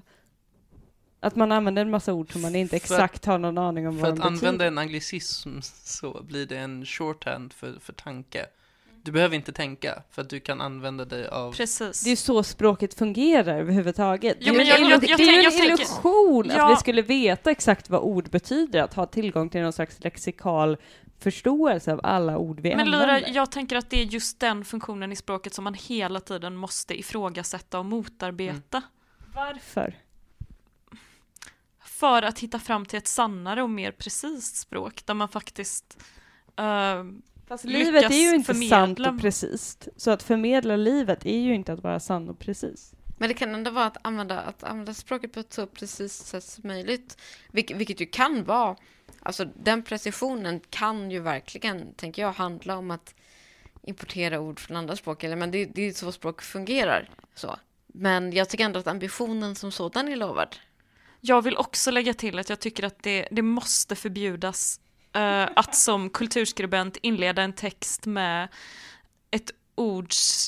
Att man använder en massa ord som man inte exakt har någon aning om vad de betyder. För att använda en anglicism så blir det en shorthand för tanke. Du behöver inte tänka för att du kan använda dig av... Precis. Det är ju så språket fungerar överhuvudtaget. Jo, det är ju en illusion ja. Att vi skulle veta exakt vad ord betyder. Att ha tillgång till någon slags lexikal förståelse av alla ord vi använder. Men Lyra, jag tänker att det är just den funktionen i språket som man hela tiden måste ifrågasätta och motarbeta. Varför? För att hitta fram till ett sannare och mer precis språk där man faktiskt fast livet är ju inte sant och precis. Så att förmedla livet är ju inte att vara sann och precis. Men det kan ändå vara att använda språket på ett så precis sätt som möjligt. Vilket ju kan vara, alltså den precisionen kan ju verkligen, tänker jag, handla om att importera ord från andra språk. Men det är så språk fungerar så. Men jag tycker ändå att ambitionen som sådan är lovvärd. Jag vill också lägga till att jag tycker att det måste förbjudas att som kulturskribent inleda en text med ett ords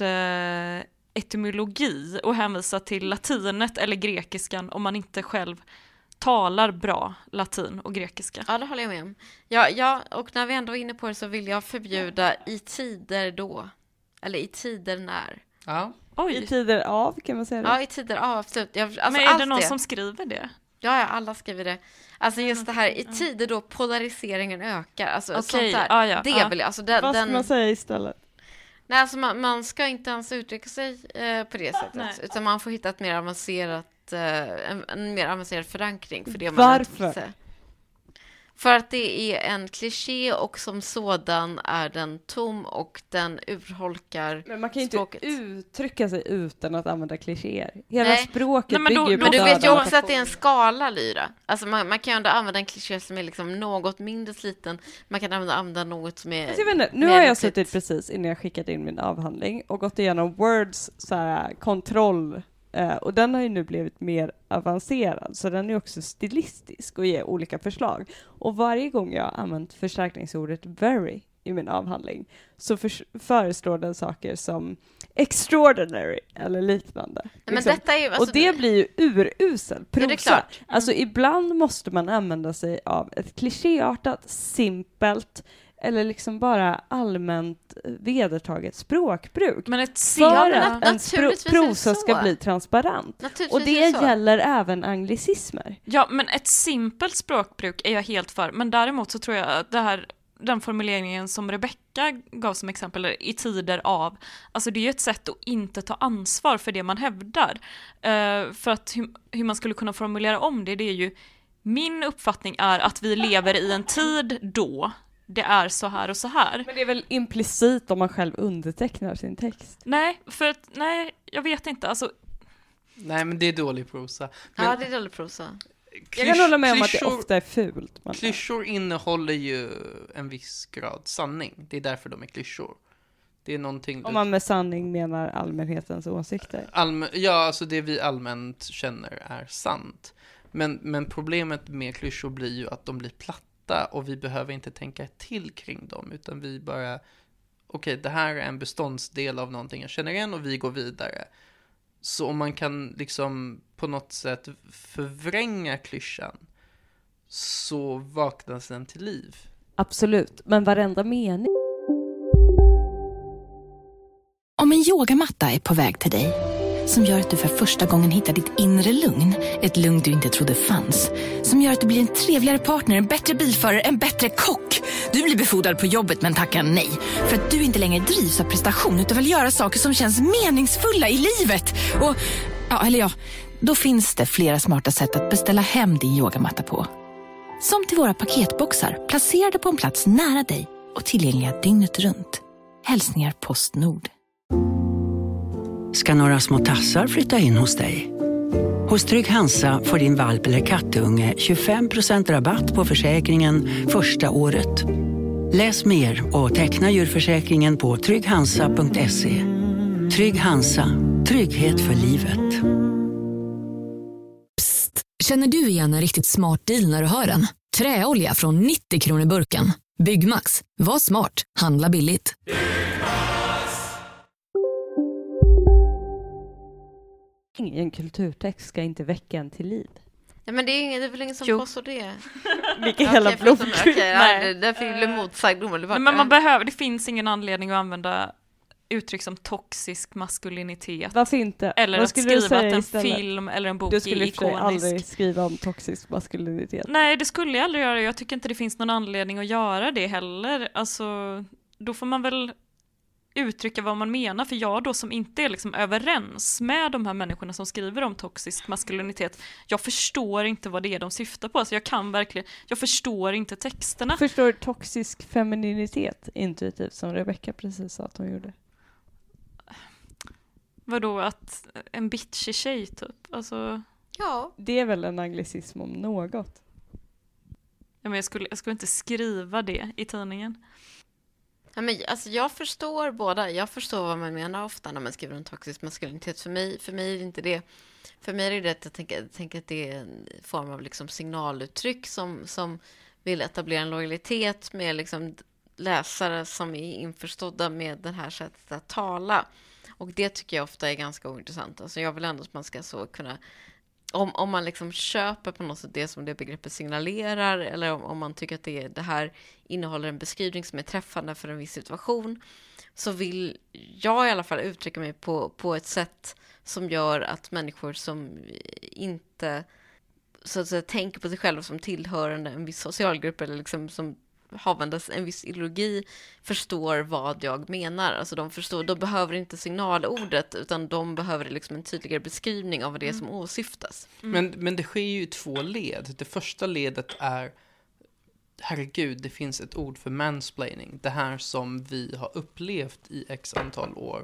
etymologi och hänvisa till latinet eller grekiskan om man inte själv talar bra latin och grekiska. Ja, det håller jag med om. Ja, och när vi ändå är inne på det så vill jag förbjuda i tider då. Eller i tider när. Ja. Oj. I tider av, kan man säga det? Ja, i tider av, absolut. Men är det någon som skriver det? Ja, alla skriver det. Alltså just det här, i tider då polariseringen ökar. Alltså okay. sånt där. Det vill jag. Alltså, vad ska man säga istället? Nej, alltså man ska inte ens uttrycka sig på det sättet. Nej. Utan man får hitta ett mer avancerat, en mer avancerad förankring för det man Varför? För att det är en kliché och som sådan är den tom och den urholkar. Men man kan ju språket. inte uttrycka sig utan att använda klichéer. Hela språket men bygger på men du vet ju också att det är en skala, Lyra. Alltså man kan ju ändå använda en kliché som är liksom något mindre sliten. Man kan använda något som är... Alltså, jag vet inte, nu har jag suttit precis innan jag skickat in min avhandling och gått igenom Words kontroll. Och den har ju nu blivit mer avancerad, så den är också stilistisk och ger olika förslag. Och varje gång jag har använt förstärkningsordet very i min avhandling så föreslår den saker som extraordinary eller liknande. Men liksom. Detta är ju, alltså, och det blir ju urusel prosa. Alltså ibland måste man använda sig av ett klichéartat, simpelt eller liksom bara allmänt vedertaget språkbruk. Men ett för att en prosa ska bli transparent. Och det gäller även anglicismer. Ja, men ett simpelt språkbruk är jag helt för. Men däremot så tror jag att den formuleringen som Rebecca gav som exempel i tider av, alltså det är ju ett sätt att inte ta ansvar för det man hävdar. För att hur man skulle kunna formulera om det är ju, min uppfattning är att vi lever i en tid då det är så här och så här. Men det är väl implicit om man själv undertecknar sin text? Nej, jag vet inte. Alltså... Nej, men det är dålig prosa. Men ja, det är dålig prosa. Jag kan hålla med om att det ofta är fult. Klyschor innehåller ju en viss grad sanning. Det är därför de är klyschor. Det är någonting... Om man med sanning menar allmänhetens åsikter. Ja, alltså det vi allmänt känner är sant. Men problemet med klyschor blir ju att de blir platta. Och vi behöver inte tänka till kring dem, utan vi bara okej, det här är en beståndsdel av någonting jag känner igen och vi går vidare. Så om man kan liksom på något sätt förvränga klyschan så vaknas den till liv. Absolut, men varenda mening. Om en yogamatta är på väg till dig, som gör att du för första gången hittar ditt inre lugn. Ett lugn du inte trodde fanns. Som gör att du blir en trevligare partner, en bättre bilförare, en bättre kock. Du blir befordrad på jobbet men tackar nej. För att du inte längre drivs av prestation utan vill göra saker som känns meningsfulla i livet. Och, då finns det flera smarta sätt att beställa hem din yogamatta på. Som till våra paketboxar, placerade på en plats nära dig och tillgängliga dygnet runt. Hälsningar Postnord. Ska några små tassar flytta in hos dig? Hos Trygg Hansa får din valp eller kattunge 25% rabatt på försäkringen första året. Läs mer och teckna djurförsäkringen på trygghansa.se. Trygg Hansa, trygghet för livet. Psst, känner du igen en riktigt smart deal när du hör den? Träolja från 90 kronor burken. Byggmax, var smart, handla billigt. En kulturtext ska inte väcka en till liv. Ja, men det är väl ingen som påstår det. Vilket hela blodkrig. Okej, det blir motsagd omedelbart. Men det finns ingen anledning att använda uttryck som toxisk maskulinitet. Varför inte? Eller att skriva att en film eller en bok är ikonisk. Du skulle aldrig skriva om toxisk maskulinitet. Nej, det skulle jag aldrig göra. Jag tycker inte det finns någon anledning att göra det heller. Alltså, då får man väl uttrycka vad man menar, för jag då som inte är liksom överens med de här människorna som skriver om toxisk maskulinitet, jag förstår inte vad det är de syftar på. Alltså jag förstår inte texterna. Förstår du toxisk femininitet intuitivt som Rebecca precis sa att hon gjorde? Vadå, att en bitchig tjej typ? Alltså... Ja. Det är väl en anglicism om något. Ja, men jag skulle inte skriva det i tidningen. Ja, men, alltså, jag förstår båda. Jag förstår vad man menar ofta när man skriver om toxisk maskulinitet. För mig är det inte det. För mig är det att jag tänker att det är en form av liksom signaluttryck som vill etablera en lojalitet med liksom läsare som är införstådda med det här sättet att tala. Och det tycker jag ofta är ganska ointressant. Alltså jag vill ändå att man ska så kunna... Om man liksom köper på något sätt det som det begreppet signalerar, eller om man tycker att det här innehåller en beskrivning som är träffande för en viss situation, så vill jag i alla fall uttrycka mig på ett sätt som gör att människor som inte så att säga tänker på sig själva som tillhörande en viss socialgrupp eller liksom som havandes en viss ideologi förstår vad jag menar. Alltså de behöver inte signalordet, utan de behöver liksom en tydligare beskrivning av vad det är som åsyftas. Men det sker ju i 2 led. Det första ledet är, herregud, det finns ett ord för mansplaining. Det här som vi har upplevt i x antal år.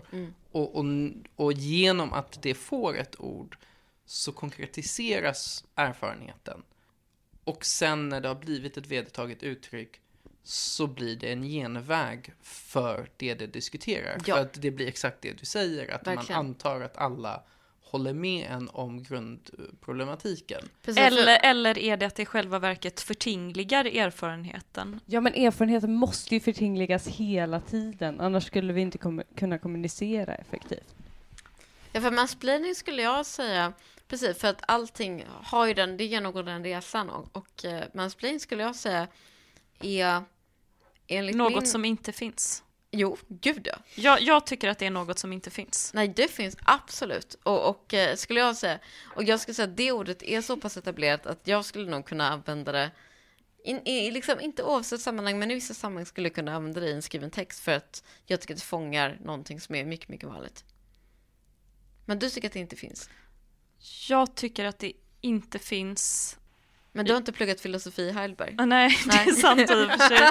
Och genom att det får ett ord så konkretiseras erfarenheten. Och sen när det har blivit ett vedertaget uttryck så blir det en genväg för det diskuterar. Ja. För att det blir exakt det du säger. Att Verkligen. man antar att alla håller med en om grundproblematiken. Eller är det att det i själva verket förtingligar erfarenheten? Ja, men erfarenheten måste ju förtingligas hela tiden. Annars skulle vi inte kunna kommunicera effektivt. Ja, för mansplaining skulle jag säga, precis, för att allting har ju det genomgår den resan. Och mansplaining skulle jag säga är enligt något som inte finns. Jo, gud ja. Jag tycker att det är något som inte finns. Nej, det finns absolut. Och skulle jag säga, och jag skulle säga att det ordet är så pass etablerat att jag skulle nog kunna använda det liksom inte oavsett sammanhang, men i vissa sammanhang skulle jag kunna använda det i en skriven text för att jag tycker att det fångar någonting som är mycket, mycket vanligt. Men du tycker att det inte finns? Jag tycker att det inte finns. Men du har inte pluggat filosofi i Heidelberg? Nej, det är sant i och för sig.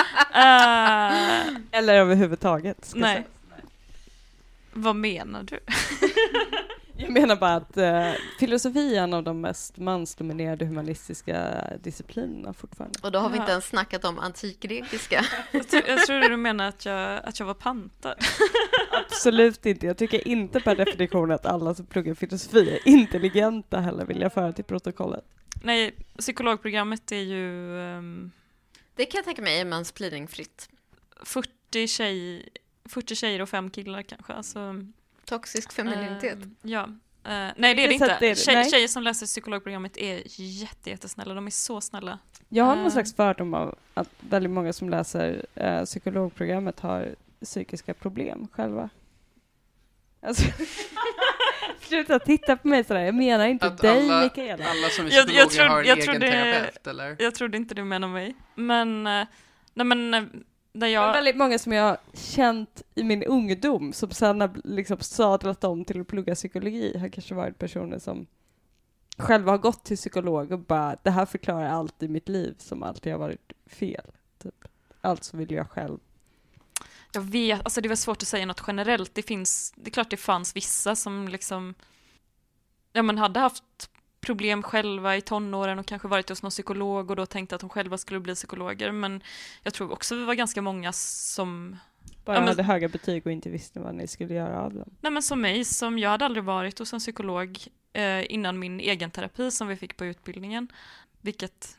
Eller överhuvudtaget. Nej. Vad menar du? Jag menar bara att filosofi är en av de mest mansdominerade humanistiska disciplinerna fortfarande. Och då har vi inte ens snackat om antikgrekiska. Jag tror du menar att jag var pantad. Absolut inte. Jag tycker inte per definition att alla som pluggar filosofi är intelligenta heller, vill jag föra till protokollet. Nej, psykologprogrammet är ju... Det kan jag tänka mig är mansplaining-fritt. 40 tjejer och 5 killar kanske. Alltså, toxisk femininitet. Ja. Nej, det är det inte. Tjejer som läser psykologprogrammet är jättesnälla. De är så snälla. Jag har någon slags fördom av att väldigt många som läser psykologprogrammet har psykiska problem själva. Alltså... Sluta titta på mig sådär. Jag menar inte att dig, Mikaela. Alla som är psykologer har en egen terapeut, eller? Jag trodde inte du menar mig. Men, där jag... Det är väldigt många som jag har känt i min ungdom som sen har liksom sadlat om till att plugga psykologi har kanske varit personer som själva har gått till psykolog och bara, det här förklarar allt i mitt liv som alltid har varit fel. Typ. Alltså vill jag själv. Jag vet, alltså det var svårt att säga något generellt. Det är klart det fanns vissa som liksom hade haft problem själva i tonåren och kanske varit hos någon psykolog och då tänkte att de själva skulle bli psykologer. Men jag tror också vi var ganska många som bara hade höga betyg och inte visste vad ni skulle göra av dem. Nej, men som mig, jag hade aldrig varit hos en psykolog innan min egen terapi som vi fick på utbildningen. Vilket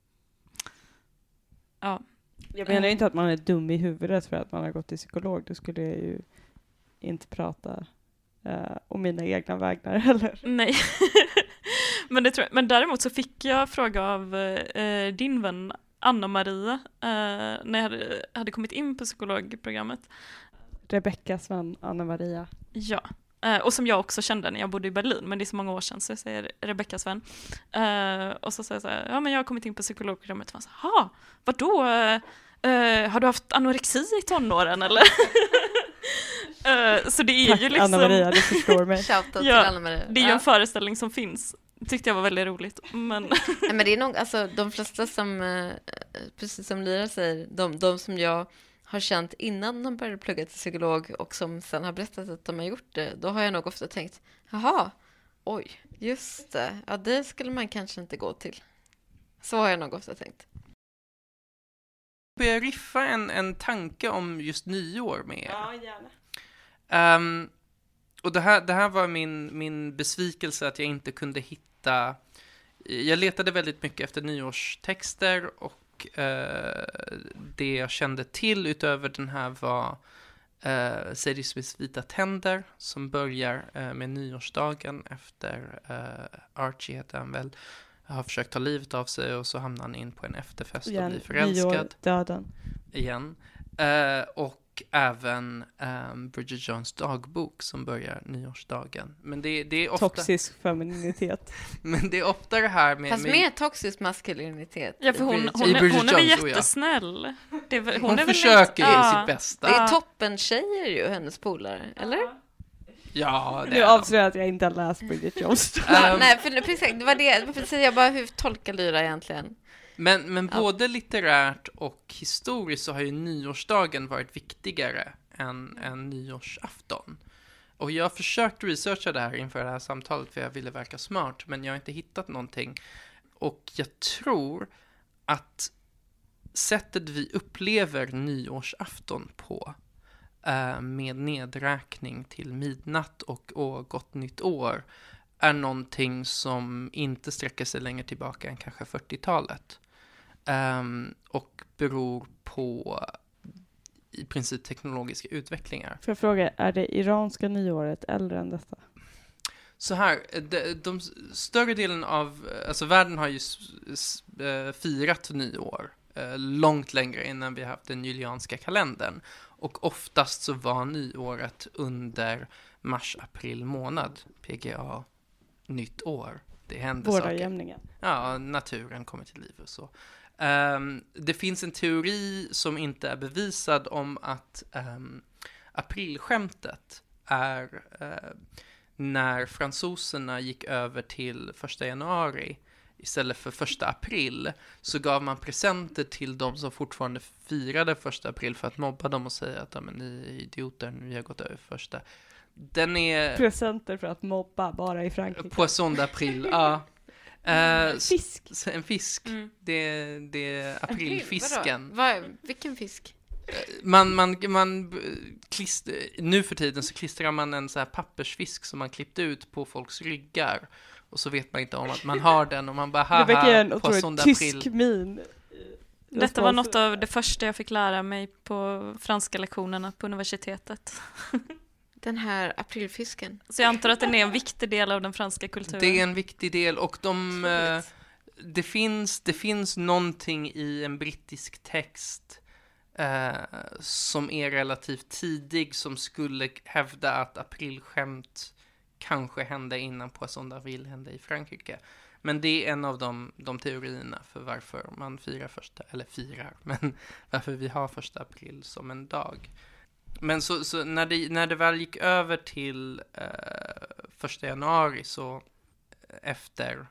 jag menar inte att man är dum i huvudet för att man har gått till psykolog. Då skulle jag ju inte prata om mina egna vägnar heller. Nej. Men däremot så fick jag fråga av din vän Anna-Maria när jag hade kommit in på psykologprogrammet. Rebeckas vän Anna-Maria. Ja. Och som jag också kände när jag bodde i Berlin, men det är så många år sedan så jag säger Rebeckas vän. Och så säger jag så här, ja men jag har kommit in på psykologprogrammet. Och så, vadå? Har du haft anorexi i tonåren eller? Så det är tack, ju liksom... Anna-Maria, du förstår mig. Shoutout till Anna-Maria. Det är ju en föreställning som finns. Tyckte jag var väldigt roligt. Men, men det är nog, alltså de flesta som, precis som Lyra säger, de som jag har känt innan de började plugga till psykolog och som sen har berättat att de har gjort det, då har jag nog ofta tänkt, jaha, oj, just det, ja det skulle man kanske inte gå till. Så har jag nog ofta tänkt. Får jag riffa en tanke om just nyår med er? Ja, gärna. Och det här var min besvikelse att jag inte kunde hitta... Jag letade väldigt mycket efter nyårstexter och det jag kände till utöver den här var Sadie Smiths Vita tänder som börjar med nyårsdagen efter Archie heter han väl. Har försökt ta livet av sig och så hamnar han in på en efterfest och blir förälskad. Nyår, döden. Igen. Och även Bridget Jones dagbok som börjar nyårsdagen. Men det är ofta... Toxisk femininitet. Men det är ofta det här med... Fast mer toxisk maskulinitet. Ja, för hon är väl jättesnäll. Hon försöker sitt bästa. Det är toppen tjejer ju, hennes polare, eller? Ja, nu avslöjar att jag inte har läst Bridget Jones. Nej, för precis, det var det. Varför säger jag bara hur tolkar Lyra egentligen? Men både litterärt och historiskt så har ju nyårsdagen varit viktigare än nyårsafton. Och jag har försökt researcha det här inför det här samtalet för jag ville verka smart, men jag har inte hittat någonting. Och jag tror att sättet vi upplever nyårsafton på med nedräkning till midnatt och gott nytt år är någonting som inte sträcker sig längre tillbaka än kanske 40-talet. Och beror på i princip teknologiska utvecklingar. Får jag fråga, är det iranska nyåret äldre än detta? Så här, de större delen av, alltså världen har ju firat nyår långt längre innan vi haft den julianska kalendern. Och oftast så var nyåret under mars-april månad, PGA, nytt år. Det hände Vårdagjämningen. Ja, naturen kommer till liv och så. Det finns en teori som inte är bevisad om att aprilskämtet är när fransoserna gick över till 1 januari istället för 1 april så gav man presenter till de som fortfarande firade 1 april för att mobba dem och säga att men ni är idioter, vi har gått över första. Den är... Presenter för att mobba bara i Frankrike. På söndag april, ja. Fisk. En fisk. Det är aprilfisken. Vilken fisk? Man nu för tiden så klistrar man en så här pappersfisk som man klippt ut på folks ryggar. Och så vet man inte om att man har den och man bara haha på söndag april. Tysk min. Detta var något av det första jag fick lära mig på franska lektionerna på universitetet. Den här aprilfisken. Så jag antar att den är en viktig del av den franska kulturen. Det är en viktig del och det finns någonting i en brittisk text som är relativt tidig som skulle hävda att aprilskämt kanske hände innan Poisson d'Avril hände i Frankrike. Men det är en av de teorierna för varför man men varför vi har 1 april som en dag. Men så när det väl gick över till 1 januari så efter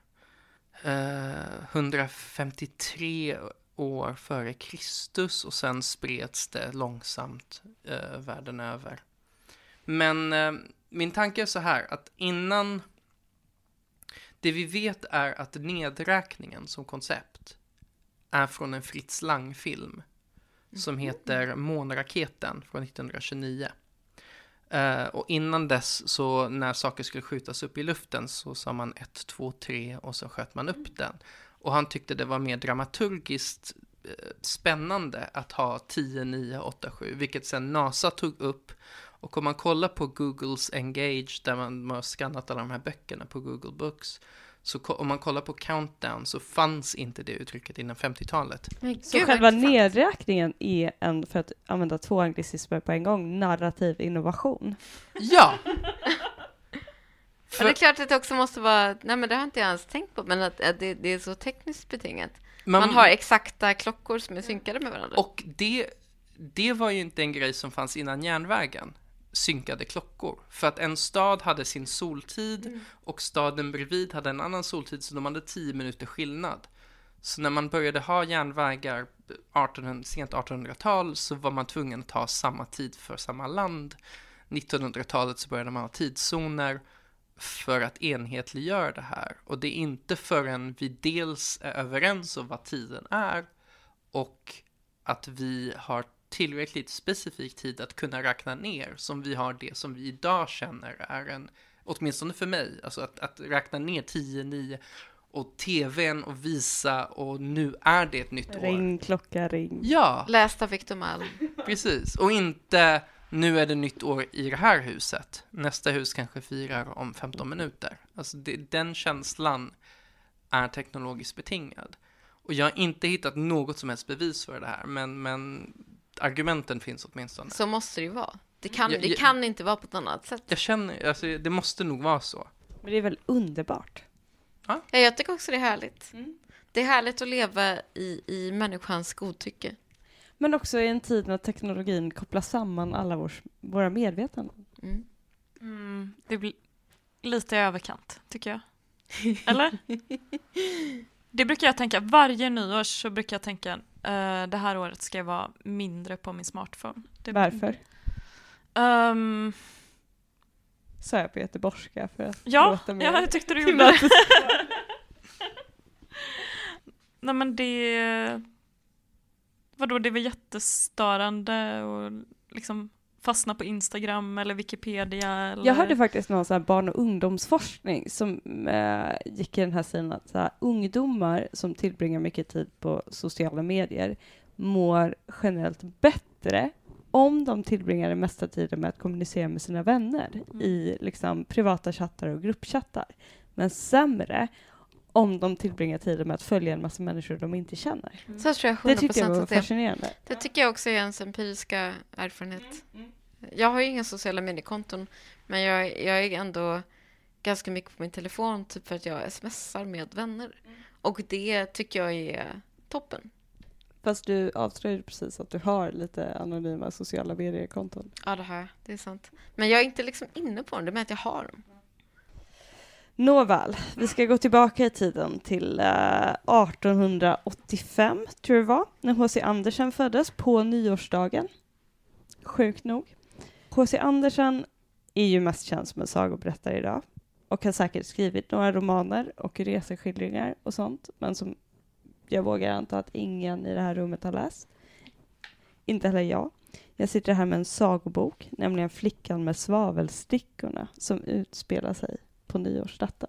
153 år före Kristus och sen spreds det långsamt världen över. Men min tanke är så här att innan det vi vet är att nedräkningen som koncept är från en Fritz Lang-film som heter Månraketen från 1929. Och innan dess så när saker skulle skjutas upp i luften så sa man 1, 2, 3 och så sköt man upp den. Och han tyckte det var mer dramaturgiskt spännande att ha 10, 9, 8, 7, vilket sen NASA tog upp. Och om man kollar på Googles Engage där man har skannat alla de här böckerna på Google Books, så om man kollar på Countdown så fanns inte det uttrycket innan 50-talet. Så själva nedräkningen är en, för att använda 2 anglicismer på en gång, narrativ innovation. Ja! Det är klart att det också måste vara, nej men det har inte jag ens tänkt på, men att det är så tekniskt betingat. Man har exakta klockor som är synkade med varandra. Och det var ju inte en grej som fanns innan järnvägen. Synkade klockor. För att en stad hade sin soltid och staden bredvid hade en annan soltid så de hade 10 minuter skillnad. Så när man började ha järnvägar sent 1800-tal så var man tvungen att ta samma tid för samma land. 1900-talet så började man ha tidszoner för att enhetliggöra det här. Och det är inte förrän vi dels är överens om vad tiden är och att vi har tillräckligt specifik tid att kunna räkna ner som vi har det som vi idag känner är en, åtminstone för mig, alltså att räkna ner 10, 9 och tvn och visa och nu är det ett nytt år. Ring, klocka, ring. Ja. Läst av Victor Malm. Precis, och inte nu är det nytt år i det här huset. Nästa hus kanske firar om 15 minuter. Alltså den känslan är teknologiskt betingad. Och jag har inte hittat något som helst bevis för det här, men argumenten finns åtminstone. Så måste det ju vara. Det kan inte vara på ett annat sätt. Jag känner, alltså det måste nog vara så. Men det är väl underbart? Ja, jag tycker också det är härligt. Det är härligt att leva i människans godtycke. Men också i en tid när teknologin kopplar samman alla våra medvetanden. Det blir lite överkant, tycker jag. Eller? Det brukar jag tänka. Varje nyår så brukar jag tänka det här året ska jag vara mindre på min smartphone. Varför? Sa jag på göteborgska för att låta mer. Ja, jag tyckte du gjorde det. Nej, men det... Vadå, det var jättestörande och liksom fastna på Instagram eller Wikipedia. Eller... Jag hörde faktiskt någon så här barn- och ungdomsforskning som gick i den här sidan att så här, ungdomar som tillbringar mycket tid på sociala medier mår generellt bättre om de tillbringar den mesta tiden med att kommunicera med sina vänner i liksom privata chattar och gruppchattar. Men sämre om de tillbringar tiden med att följa en massa människor de inte känner. Så tror jag 100% det tyckte jag var fascinerande. Det tycker jag också är ens empiriska erfarenhet. Jag har ju inga sociala mediekonton, men jag är ändå ganska mycket på min telefon typ för att jag smsar med vänner. Och det tycker jag är toppen. Fast du avslöjade precis att du har lite anonyma sociala mediekonton. Ja, det har jag. Det är sant. Men jag är inte liksom inne på dem, det med att jag har dem. Nåväl, vi ska gå tillbaka i tiden till 1885, tror jag det var, när H.C. Andersen föddes på nyårsdagen. Sjukt nog. H.C. Andersen är ju mest känd som en sagoberättare idag och har säkert skrivit några romaner och reseskildringar och sånt, men som jag vågar anta att ingen i det här rummet har läst. Inte heller jag. Jag sitter här med en sagobok, nämligen Flickan med svavelstickorna, som utspelar sig på nyårsnatten.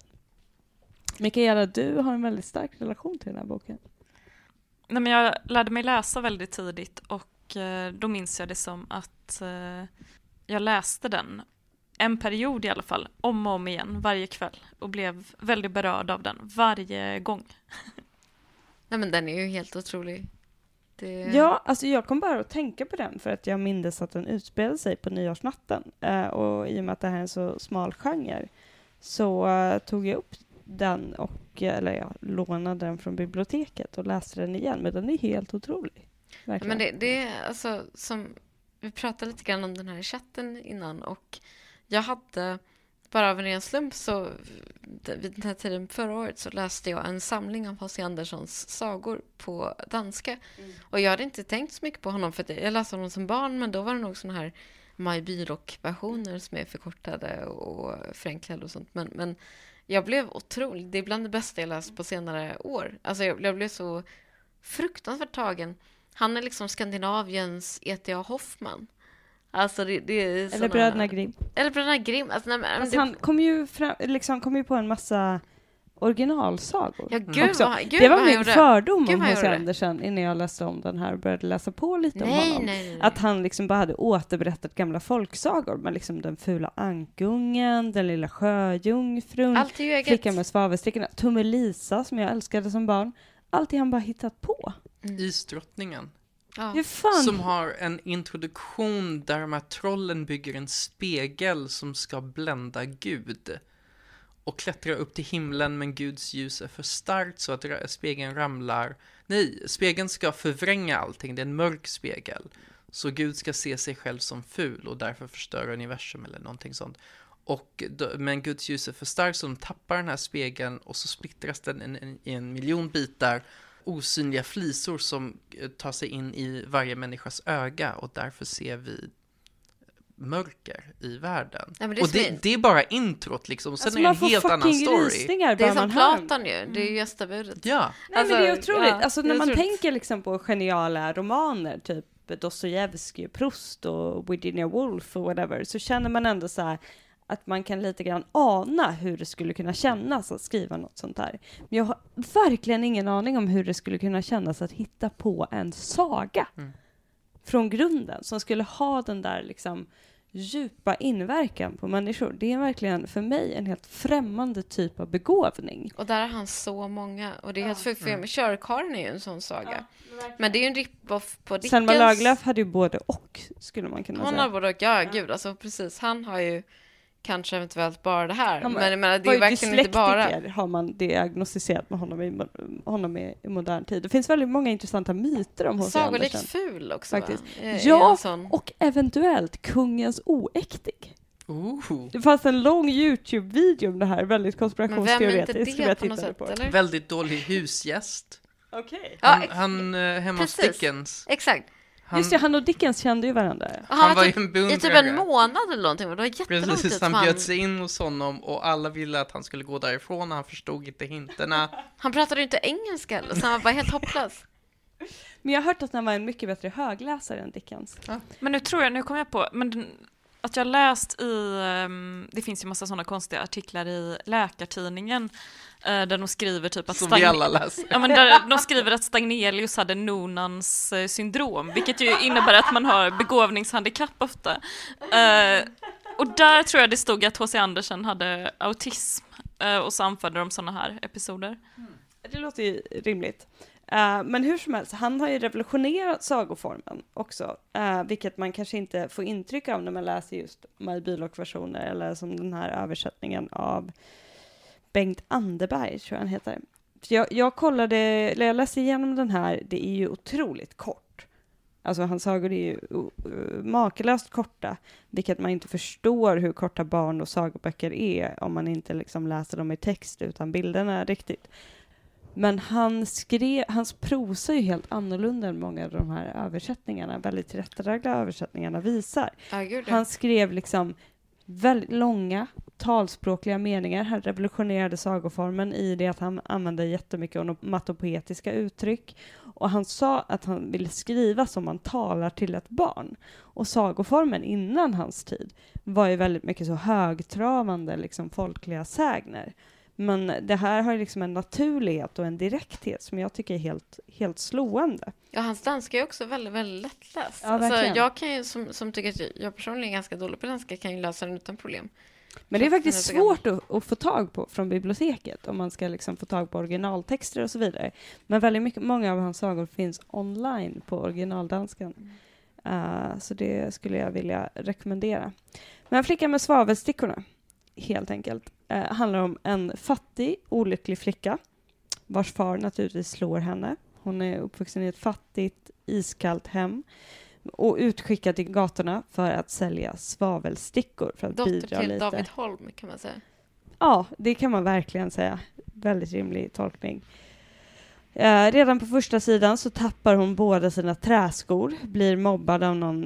Mikaela, du har en väldigt stark relation till den här boken. Nej, men jag lärde mig läsa väldigt tidigt och då minns jag det som att jag läste den en period i alla fall, om och om igen, varje kväll och blev väldigt berörd av den varje gång. Nej, men den är ju helt otrolig. Ja, alltså jag kom bara att tänka på den för att jag minns att den utspelade sig på nyårsnatten och i och med att det här är en så smal genre så tog jag upp den och jag lånade den från biblioteket och läste den igen, men den är helt otrolig. Verkligen. Men det är alltså som vi pratade lite grann om den här chatten innan och jag hade bara av en ren slump så vid den här tiden förra året så läste jag en samling av H.C. Andersens sagor på danska. Och jag hade inte tänkt så mycket på honom för att jag läste honom som barn, men då var det nog såna här Maj Bylock-versioner som är förkortade och förenklade och sånt. Men jag blev otrolig. Det är bland det bästa jag läst på senare år. Alltså jag blev så fruktansvärt tagen. Han är liksom Skandinaviens E.T.A. Hoffman. Alltså det är såna... Eller Bröderna Grimm. Eller Bröderna Grimm. Alltså, alltså han kom ju på en massa originalsagor. Ja, det var min fördom om H.C. Andersen innan jag läste om den här och började läsa på lite om honom. Nej. Att han liksom bara hade återberättat gamla folksagor med liksom den fula ankungen, den lilla sjöjungfrun, Flickan med svavelstickorna, Tummelisa som jag älskade som barn. Allt han bara hittat på. Isdrottningen. Ja. Som har en introduktion där de här trollen bygger en spegel som ska blända Gud och klättra upp till himlen, men Guds ljus är för starkt så att spegeln ramlar. Nej, spegeln ska förvränga allting, det är en mörk spegel. Så Gud ska se sig själv som ful och därför förstöra universum eller någonting sånt. Men Guds ljus är för starkt så de tappar den här spegeln och så splittras den i en miljon bitar. Osynliga flisor som tar sig in i varje människas öga och därför ser vi mörker i världen. Ja, och det är bara introt liksom. Sen alltså, är det en helt annan story. Det är som Platon ju. Det är ju gästabudet. Ja. Nej, alltså, men det är otroligt. Alltså, när man tänker liksom på geniala romaner, typ Dostojevskij, Proust och Virginia Woolf och whatever, så känner man ändå så här att man kan lite grann ana hur det skulle kunna kännas att skriva något sånt här. Men jag har verkligen ingen aning om hur det skulle kunna kännas att hitta på en saga från grunden som skulle ha den där liksom djupa inverkan på människor. Det är verkligen för mig en helt främmande typ av begåvning. Och där har han så många. Och det är helt för Körkaren är ju en sån saga. Men det är ju en rip-off på Dickens. Selma Lagerlöf hade ju både och, skulle man kunna säga. Han har både och, ja gud. Alltså precis, han har ju kanske eventuellt bara det här. Men det är ju verkligen inte bara. Har man diagnostiserat med honom i modern tid. Det finns väldigt många intressanta myter om H.C. Andersen. Sagolikt ful också, faktiskt. Ja, och eventuellt kungens oäktig. Det fanns en lång YouTube-video om det här, väldigt konspirationsteoretiskt. Men vem är inte det på något sätt, eller? Väldigt dålig husgäst. Okej. Han hemma hos Dickens. Exakt. Just det, han och Dickens kände ju varandra. Han var ju en beundrare. I typ en månad eller någonting. Det var jättelång tid. Precis, han bjöd sig in hos honom och alla ville att han skulle gå därifrån och han förstod inte hinterna. Han pratade ju inte engelska eller, så han var bara helt hopplös. Men jag har hört att han var en mycket bättre högläsare än Dickens. Ja. Men nu kom jag på, att jag läst det finns ju massa sådana konstiga artiklar i Läkartidningen där de skriver typ att vi alla läser. Ja, men där de skriver att Stagnelius hade Nonans syndrom, vilket ju innebär att man har begåvningshandikapp ofta. Och där tror jag det stod att H.C. Andersen hade autism och så anförde de sådana här episoder. Det låter ju rimligt. Men hur som helst, han har ju revolutionerat sagoformen också, vilket man kanske inte får intryck av när man läser just Maj Bylock-versioner eller som den här översättningen av Bengt Anderberg, tror jag han heter. För jag läste igenom den här, det är ju otroligt kort. Alltså hans sagor är ju makalöst korta, vilket man inte förstår hur korta barn- och sagoböcker är om man inte liksom läser dem i text utan bilderna riktigt. Men hans prosa är ju helt annorlunda än många av de här översättningarna, väldigt tillrättalagda översättningarna visar. Han skrev liksom väldigt långa talspråkliga meningar. Han revolutionerade sagoformen i det att han använde jättemycket onomatopoetiska uttryck. Och han sa att han ville skriva som man talar till ett barn. Och sagoformen innan hans tid var ju väldigt mycket så högtravande liksom folkliga sägner. Men det här har liksom en naturlighet och en direkthet som jag tycker är helt slående. Ja, hans danska är också väldigt, väldigt lättläst. Ja, alltså, jag kan ju, som tycker att jag personligen är ganska dålig på danska, kan ju läsa den utan problem. Men det är faktiskt svårt att få tag på från biblioteket om man ska liksom få tag på originaltexter och så vidare. Men väldigt många av hans sagor finns online på originaldanskan. Så det skulle jag vilja rekommendera. Men Flickan med svavelstickorna, helt enkelt, handlar om en fattig, olycklig flicka vars far naturligtvis slår henne. Hon är uppvuxen i ett fattigt, iskallt hem och utskickad till gatorna för att sälja svavelstickor för att bidra lite. Dotter till David Holm, kan man säga. Ja, det kan man verkligen säga. Väldigt rimlig tolkning. Redan på första sidan så tappar hon båda sina träskor, blir mobbad av någon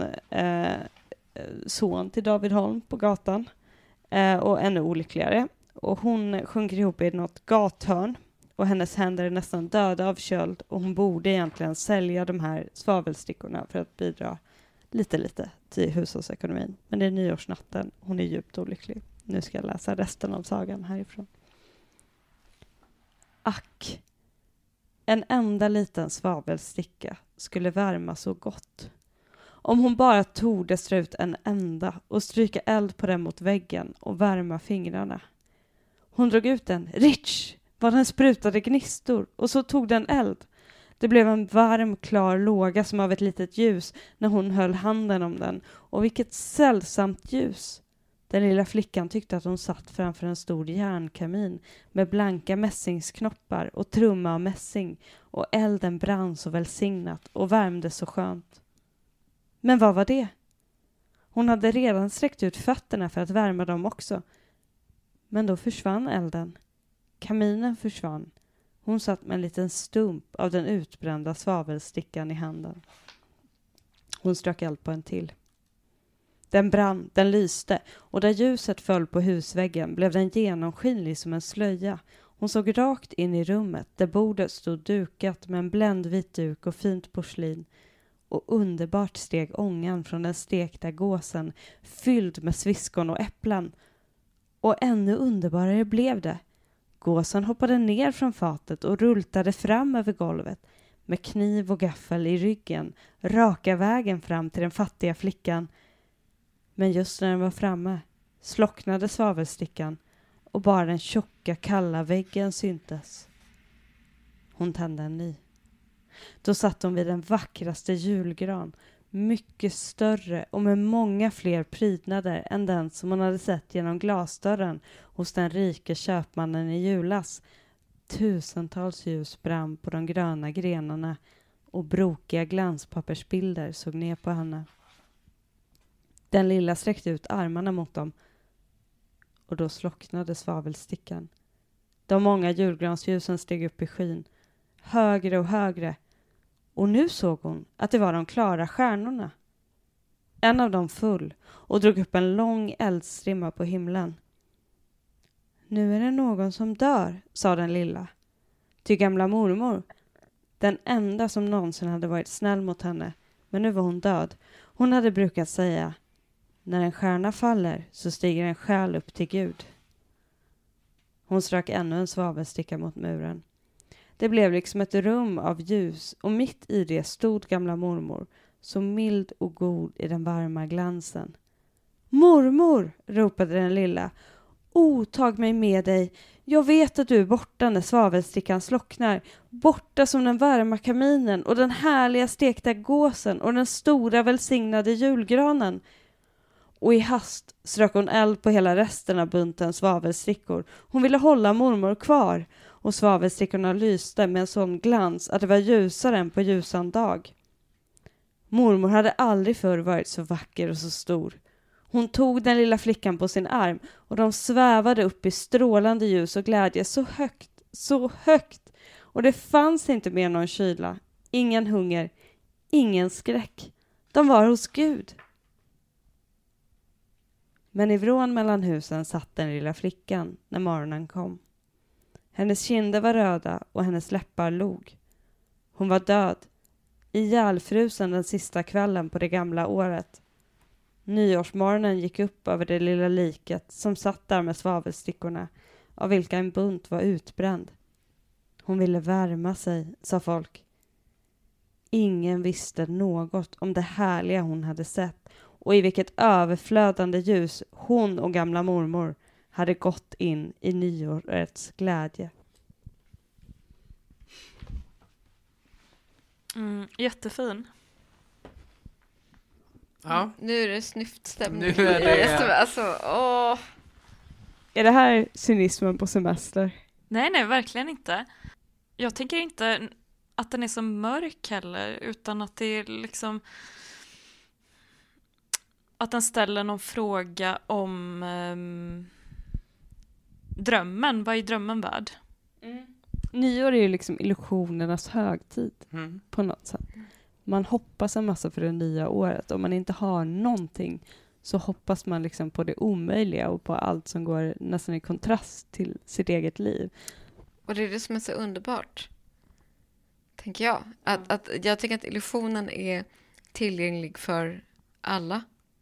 son till David Holm på gatan. Och ännu olyckligare. Och hon sjunker ihop i något gathörn. Och hennes händer är nästan döda av köld. Och hon borde egentligen sälja de här svavelstickorna för att bidra lite till hushållsekonomin. Men det är nyårsnatten. Hon är djupt olycklig. Nu ska jag läsa resten av sagan härifrån. Ack. En enda liten svavelsticka skulle värma så gott. Om hon bara torde strö ut en enda och stryka eld på den mot väggen och värma fingrarna. Hon drog ut den. Rich! Vad den sprutade gnistor och så tog den eld. Det blev en varm, klar låga som av ett litet ljus när hon höll handen om den. Och vilket sällsamt ljus! Den lilla flickan tyckte att hon satt framför en stor järnkamin med blanka mässingsknoppar och trumma av mässing. Och elden brann så välsignat och värmde så skönt. Men vad var det? Hon hade redan sträckt ut fötterna för att värma dem också. Men då försvann elden. Kaminen försvann. Hon satt med en liten stump av den utbrända svavelstickan i handen. Hon strök eld på en till. Den brann, den lyste, och där ljuset föll på husväggen blev den genomskinlig som en slöja. Hon såg rakt in i rummet där bordet stod dukat med en bländvit duk och fint porslin. Och underbart steg ångan från den stekta gåsen, fylld med sviskon och äpplen. Och ännu underbarare blev det. Gåsen hoppade ner från fatet och rullade fram över golvet, med kniv och gaffel i ryggen, raka vägen fram till den fattiga flickan. Men just när den var framme slocknade svavelstickan och bara den tjocka kalla väggen syntes. Hon tände en ny. Då satt hon vid den vackraste julgran, mycket större och med många fler prydnader än den som hon hade sett genom glasdörren hos den rike köpmannen i julas. Tusentals ljus brann på de gröna grenarna och brokiga glanspappersbilder såg ner på henne. Den lilla sträckte ut armarna mot dem och då slocknade svavelstickan. De många julgransljusen steg upp i skyn, högre och högre, och nu såg hon att det var de klara stjärnorna. En av dem full och drog upp en lång eldstrimma på himlen. Nu är det någon som dör, sa den lilla. Ty gamla mormor, den enda som någonsin hade varit snäll mot henne, men nu var hon död. Hon hade brukat säga, när en stjärna faller så stiger en själ upp till Gud. Hon strök ännu en svavelsticka mot muren. Det blev liksom ett rum av ljus och mitt i det stod gamla mormor, så mild och god i den varma glansen. Mormor, ropade den lilla. Tag mig med dig. Jag vet att du är borta när svavelstickan slocknar. Borta som den varma kaminen och den härliga stekta gåsen och den stora välsignade julgranen. Och i hast strök hon eld på hela resten av bunten svavelstickor. Hon ville hålla mormor kvar, och svavelstickorna lyste med en sån glans att det var ljusare än på ljusan dag. Mormor hade aldrig förr varit så vacker och så stor. Hon tog den lilla flickan på sin arm och de svävade upp i strålande ljus och glädje så högt. Och det fanns inte mer någon kyla, ingen hunger, ingen skräck. De var hos Gud. Men i vrån mellan husen satt den lilla flickan när morgonen kom. Hennes kinder var röda och hennes läppar log. Hon var död, ihjälfrusen den sista kvällen på det gamla året. Nyårsmorgonen gick upp över det lilla liket som satt där med svavelstickorna, av vilka en bunt var utbränd. Hon ville värma sig, sa folk. Ingen visste något om det härliga hon hade sett och i vilket överflödande ljus hon och gamla mormor hade gått in i nyårets glädje. Jättefin. Ja. Nu är det snyftstämning. Nu är det... Alltså, Är det här cynismen på semester? Nej, verkligen inte. Jag tänker inte att den är så mörk heller, utan att det är liksom att den ställer någon fråga om drömmen. Vad är drömmen värd? Nyår är ju liksom illusionernas högtid på något sätt. Man hoppas en massa för det nya året. Om man inte har någonting så hoppas man liksom på det omöjliga och på allt som går nästan i kontrast till sitt eget liv. Och det är det som är så underbart, tänker jag. Att jag tycker att illusionen är tillgänglig för alla.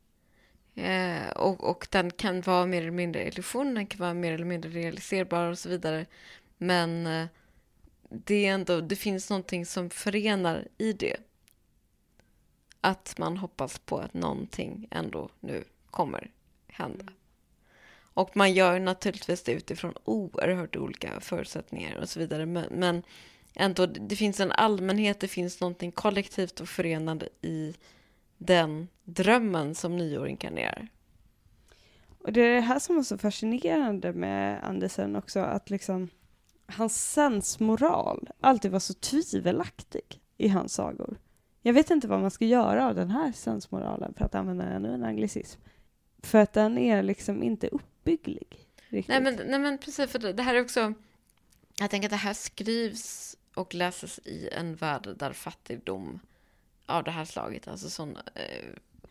Och den kan vara mer eller mindre illusion, den kan vara mer eller mindre realiserbar och så vidare. Men det är ändå, det finns någonting som förenar i det. Att man hoppas på att någonting ändå nu kommer hända. Och man gör naturligtvis det utifrån oerhört olika förutsättningar och så vidare. Men ändå, det finns en allmänhet, det finns någonting kollektivt och förenande i den drömmen som nyår inkarnerar. Och det är det här som är så fascinerande med Andersen också, att liksom hans sensmoral alltid var så tvivelaktig i hans sagor. Jag vet inte vad man ska göra av den här sensmoralen, för att använda en anglicism. För att den är liksom inte uppbygglig. Riktigt. Nej men precis, för det här är också, jag tänker att det här skrivs och läses i en värld där fattigdom av det här slaget, alltså sån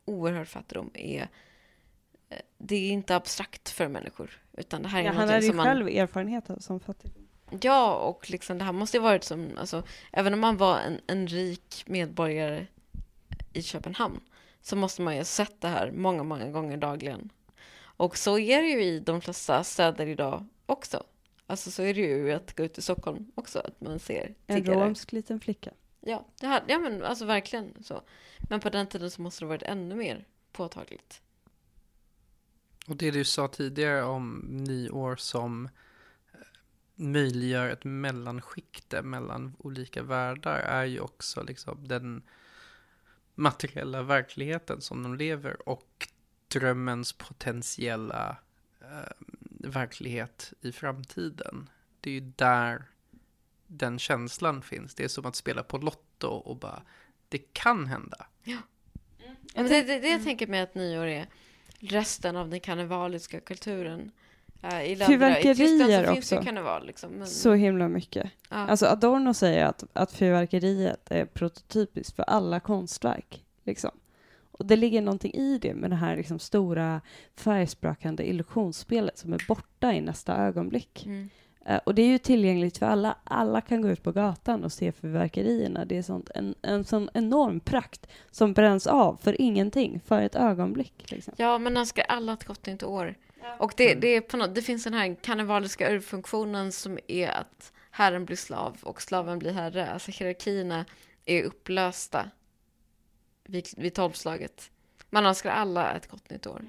oerhörd fattigdom det är inte abstrakt för människor, utan det här är han hade ju själv erfarenhet av som fattigdom. Ja, och liksom det här måste ju varit som, alltså, även om man var en rik medborgare i Köpenhamn, så måste man ju ha sett det här många, många gånger dagligen. Och så är det ju i de flesta städer idag också. Alltså så är det ju att gå ut i Stockholm också, att man ser tiggare. En romsk liten flicka. Ja, ja men alltså verkligen så. Men på den tiden så måste det varit ännu mer påtagligt. Och det du sa tidigare om nyår som möjliggör ett mellanskikte mellan olika världar är ju också liksom den materiella verkligheten som de lever och drömmens potentiella verklighet i framtiden. Det är ju där den känslan finns. Det är som att spela på lotto och bara, det kan hända. Ja. Men det jag tänker mig att nyår är resten av den karnevaliska kulturen. I fyrverkerier så också. Karneval, liksom. Men... Så himla mycket. Ja. Alltså Adorno säger att fyrverkeriet är prototypiskt för alla konstverk. Liksom. Och det ligger någonting i det med det här liksom stora färgsprakande illusionsspelet som är borta i nästa ögonblick. Mm. Och det är ju tillgängligt för alla. Alla kan gå ut på gatan och se fyrverkerierna. Det är en sån enorm prakt som bränns av för ingenting, för ett ögonblick. Liksom. Ja, men önskar alla ett gott nytt år. Ja. Och det är på något, det finns den här karnevaliska urfunktionen som är att herren blir slav och slaven blir herre. Alltså hierarkierna är upplösta vid tolvslaget. Man önskar alla ett gott nytt år.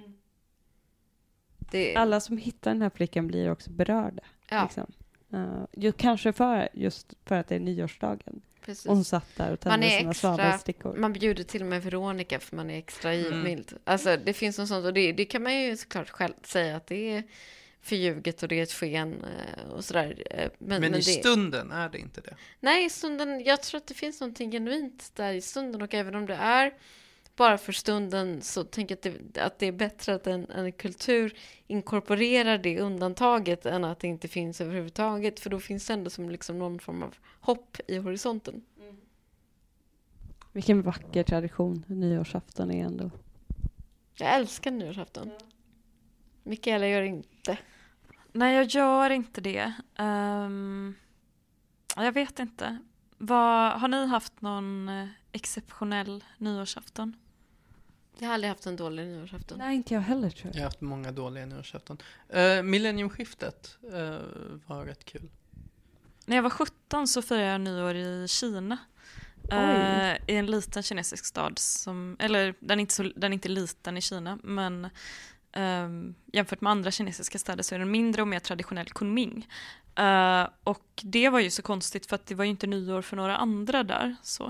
Alla som hittar den här flickan blir också berörda. Ja. Liksom. Kanske just för att det är nyårsdagen. Precis. Och hon satt där och tände sina svavelstickor. Man bjuder till med Veronica för man är extra givmild. Alltså det finns något sånt, och det kan man ju såklart själv säga att det är förljuget och det är ett sken och sådär. Men i stunden är det inte det? Nej, i stunden, jag tror att det finns någonting genuint där i stunden, och även om det är bara för stunden så tänker jag att det är bättre att en kultur inkorporerar det undantaget än att det inte finns överhuvudtaget, för då finns det ändå som liksom någon form av hopp i horisonten. Mm. Vilken vacker tradition nyårsafton är ändå. Jag älskar nyårsafton. Ja. Mikaela gör inte. Nej, jag gör inte det. Jag vet inte. Har ni haft någon exceptionell nyårsafton? Jag har aldrig haft en dålig nyårsafton. Nej, inte jag heller, tror jag. Jag har haft många dåliga nyårsafton. Millenniumskiftet var rätt kul. När jag var 17 så firade jag nyår i Kina. I en liten kinesisk stad den är inte liten i Kina, men jämfört med andra kinesiska städer så är den mindre och mer traditionell Kunming. Och det var ju så konstigt för att det var ju inte nyår för några andra där. Så.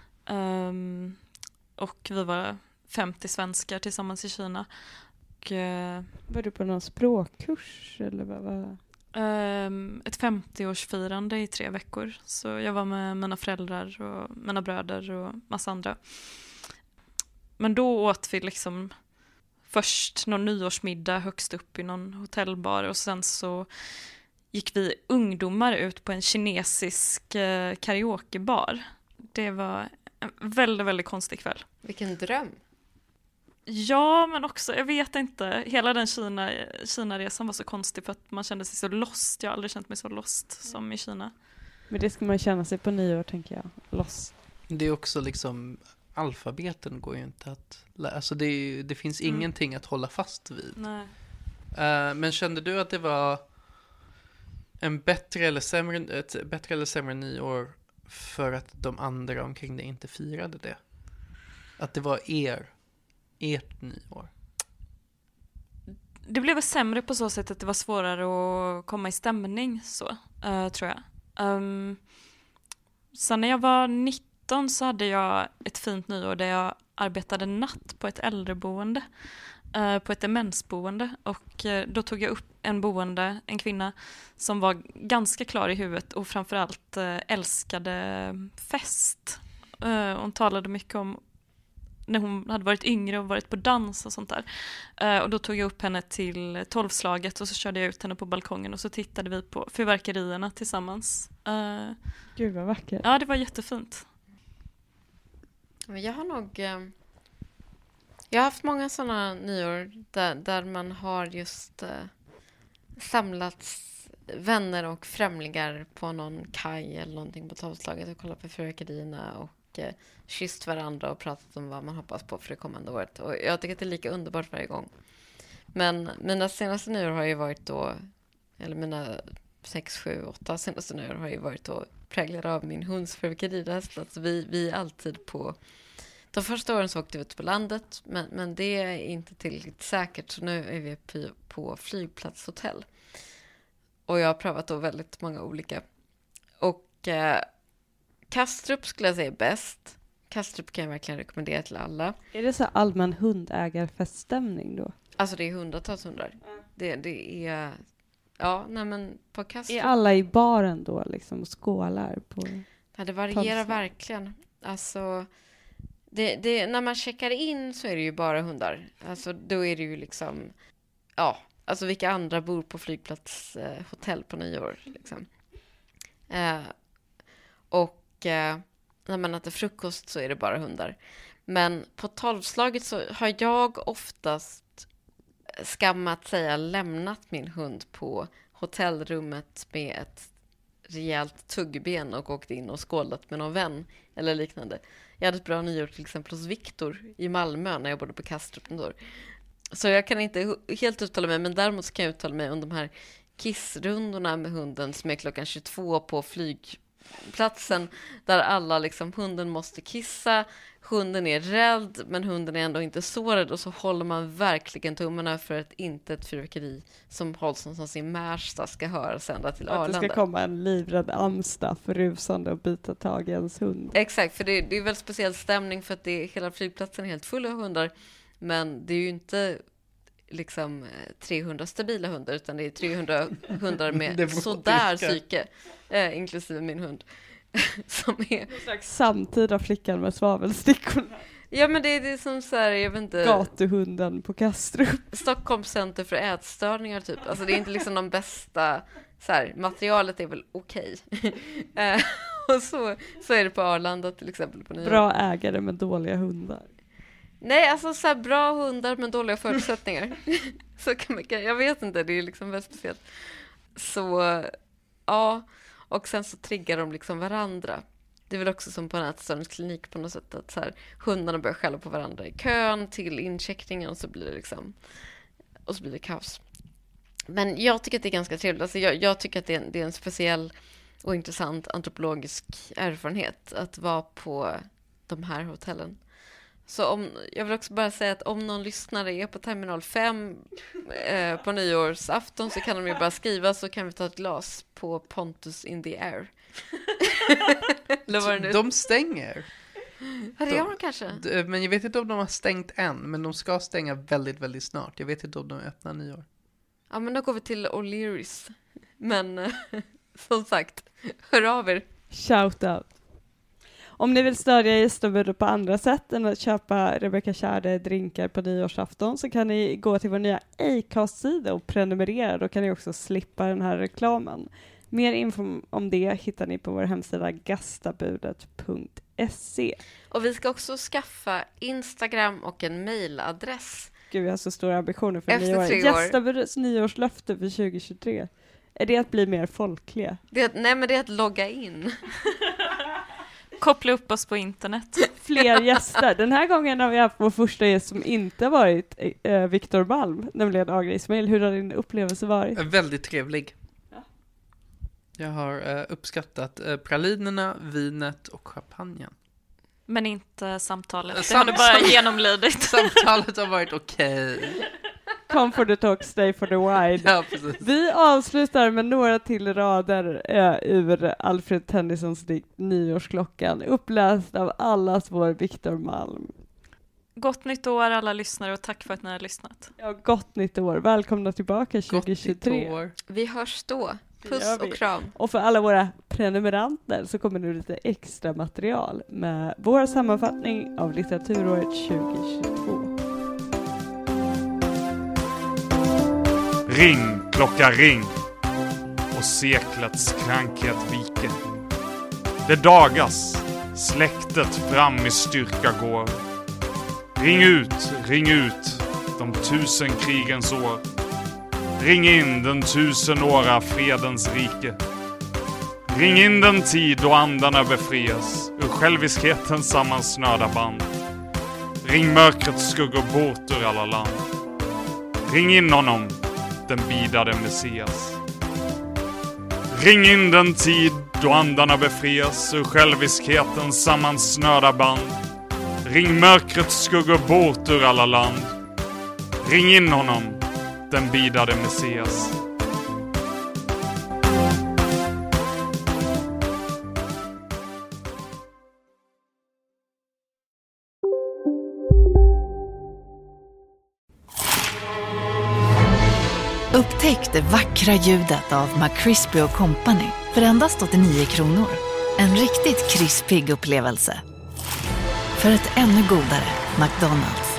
Och vi var 50 svenskar tillsammans i Kina. Och, var du på någon språkkurs? Eller vad? Ett 50-årsfirande i 3 veckor. Så jag var med mina föräldrar och mina bröder och massa andra. Men då åt vi liksom först någon nyårsmiddag högst upp i någon hotellbar, och sen så gick vi ungdomar ut på en kinesisk karaokebar. Det var en väldigt, väldigt konstig kväll. Vilken dröm. Ja, men också, jag vet inte. Hela den Kina-resan var så konstig för att man kände sig så lost. Jag har aldrig känt mig så lost som i Kina. Men det ska man känna sig på nyår, tänker jag. Lost. Det är också liksom, alfabeten går ju inte att lära. Alltså det finns ingenting att hålla fast vid. Nej. Men kände du att det var ett bättre eller sämre nyår för att de andra omkring dig inte firade det? Att det var ert nyår? Det blev sämre på så sätt att det var svårare att komma i stämning, så tror jag. Sen när jag var 19 så hade jag ett fint nyår där jag arbetade natt på ett äldreboende, på ett demensboende, och då tog jag upp en kvinna som var ganska klar i huvudet och framförallt älskade fest. Hon talade mycket om när hon hade varit yngre och varit på dans och sånt där. Och då tog jag upp henne till 12-slaget och så körde jag ut henne på balkongen och så tittade vi på fyrverkerierna tillsammans. Gud vad vackert. Ja, det var jättefint. Men jag har nog Jag har haft många sådana nyår där man har just samlats vänner och främlingar på någon kaj eller någonting på tolvslaget och kollat på fyrverkerierna och kysst varandra och pratat om vad man hoppas på för det kommande året. Och jag tycker att det är lika underbart varje gång. Men mina senaste nyår har ju varit då, eller mina 6, 7, 8 senaste nyår har ju varit då präglade av min hunds fyrverkeriräst. Alltså vi är alltid på... De första åren så åkte vi ut på landet, men det är inte tillräckligt säkert, så nu är vi på flygplatshotell. Och jag har prövat då väldigt många olika. Och Kastrup skulle jag säga är bäst. Kastrup kan jag verkligen rekommendera till alla. Är det så allmän hundägarfeststämning då? Alltså det är hundratals hundar. Det är... Ja, nej men på Kastrup... Är alla i baren då liksom och skålar på... Ja, det varierar verkligen. Alltså... när man checkar in så är det ju bara hundar. Alltså då är det ju liksom... Ja, alltså vilka andra bor på flygplatshotell på nyår liksom. När man äter frukost så är det bara hundar. Men på tolvslaget så har jag oftast skammat säga lämnat min hund på hotellrummet med ett rejält tuggben och åkt in och skålat med någon vän eller liknande. Jag hade ett bra nyår till exempel hos Viktor i Malmö när jag bodde på Kastrup. Så jag kan inte helt uttala mig, men däremot så kan jag uttala mig om de här kissrundorna med hunden som är klockan 22 på flygplatsen, där alla liksom, hunden måste kissa, hunden är rädd men hunden är ändå inte så rädd, och så håller man verkligen tummarna för att inte ett fyrverkeri som hålls någonstans i Märsta ska höras ända till Arlanda. Att det ska komma en livrädd Amstaff rusande och byta tag i ens hund. Exakt, för det är väldigt speciell stämning för att hela flygplatsen är helt full av hundar, men det är ju inte liksom 300 stabila hundar, utan det är 300 hundar med sådär psyke, inklusive min hund. Som är någon slags samtida flickan med svavelstickorna. Ja, men det är som så här, jag vet inte, gatuhunden på Kastrup. Stockholms center för ätstörningar typ. Alltså det är inte liksom de bästa så här, materialet är väl okej. Och så är det på Arlanda till exempel på nyår. Bra ägare med dåliga hundar. Nej, alltså så här, bra hundar med dåliga förutsättningar. Så kan man, jag vet inte, det är liksom väldigt speciellt. Så ja, och sen så triggar de liksom varandra. Det är väl också som på en ätstörningsklinik på något sätt, att så här, hundarna börjar skälla på varandra i kön till incheckningen, och så blir det liksom, och så blir det kaos. Men jag tycker att det är ganska trevligt. Alltså jag tycker att det är en speciell och intressant antropologisk erfarenhet att vara på de här hotellen. Så jag vill också bara säga att om någon lyssnare är på Terminal 5 på nyårsafton, så kan de ju bara skriva, så kan vi ta ett glas på Pontus in the air. De stänger. Ja, det gör de kanske. Men jag vet inte om de har stängt än, men de ska stänga väldigt, väldigt snart. Jag vet inte om de öppnar nyår. Ja, men då går vi till O'Learys. Men som sagt, hör av er. Shout out. Om ni vill stödja gästabudet på andra sätt än att köpa Rebecca Kärde drinkar på nyårsafton, så kan ni gå till vår nya Acast-sida och prenumerera. Då kan ni också slippa den här reklamen. Mer info om det hittar ni på vår hemsida gastabudet.se. Och vi ska också skaffa Instagram och en mailadress. Gud, jag har så stora ambitioner för efter 3 år. Gästabudets nyårslöfte för 2023. Är det att bli mer folkliga? Nej, men det är att logga in. Koppla upp oss på internet. Fler gäster. Den här gången har vi haft vår första gäst som inte varit Viktor Malm, nämligen Agra Ismail. Hur har din upplevelse varit? Väldigt trevlig. Ja. Jag har uppskattat pralinerna, vinet och champagnen. Men inte samtalet. Det har du bara genomlidit. Samtalet har varit okej. Come for the talk, stay for the wine. Ja, precis. Vi avslutar med några till rader ur Alfred Tennysons dikt Nyårsklockan, uppläst av allas vår Viktor Malm. Gott nytt år alla lyssnare, och tack för att ni har lyssnat. Ja, gott nytt år. Välkomna tillbaka 2023. Vi hörs då. Puss och kram. Och för alla våra prenumeranter så kommer nu lite extra material med vår sammanfattning av litteraturåret 2022. Ring, klocka ring, och seklets krankhet vike. Det dagas, släktet fram i styrka går. Ring ut, de 1000 krigens år. Ring in den 1000-åra fredens rike. Ring in den tid då andarna befrias ur själviskhetens sammansnörda band. Ring mörkrets skuggor bort ur alla land. Ring in honom, den bidade Messias. Ring in den tid då andarna befrias ur själviskhetens sammansnörda band. Ring mörkrets skuggor bort ur alla land. Ring in honom, den bidade Messias. Upptäck det vackra ljudet av McCrispy & Company för endast 89 kronor. En riktigt krispig upplevelse. För ett ännu godare McDonald's.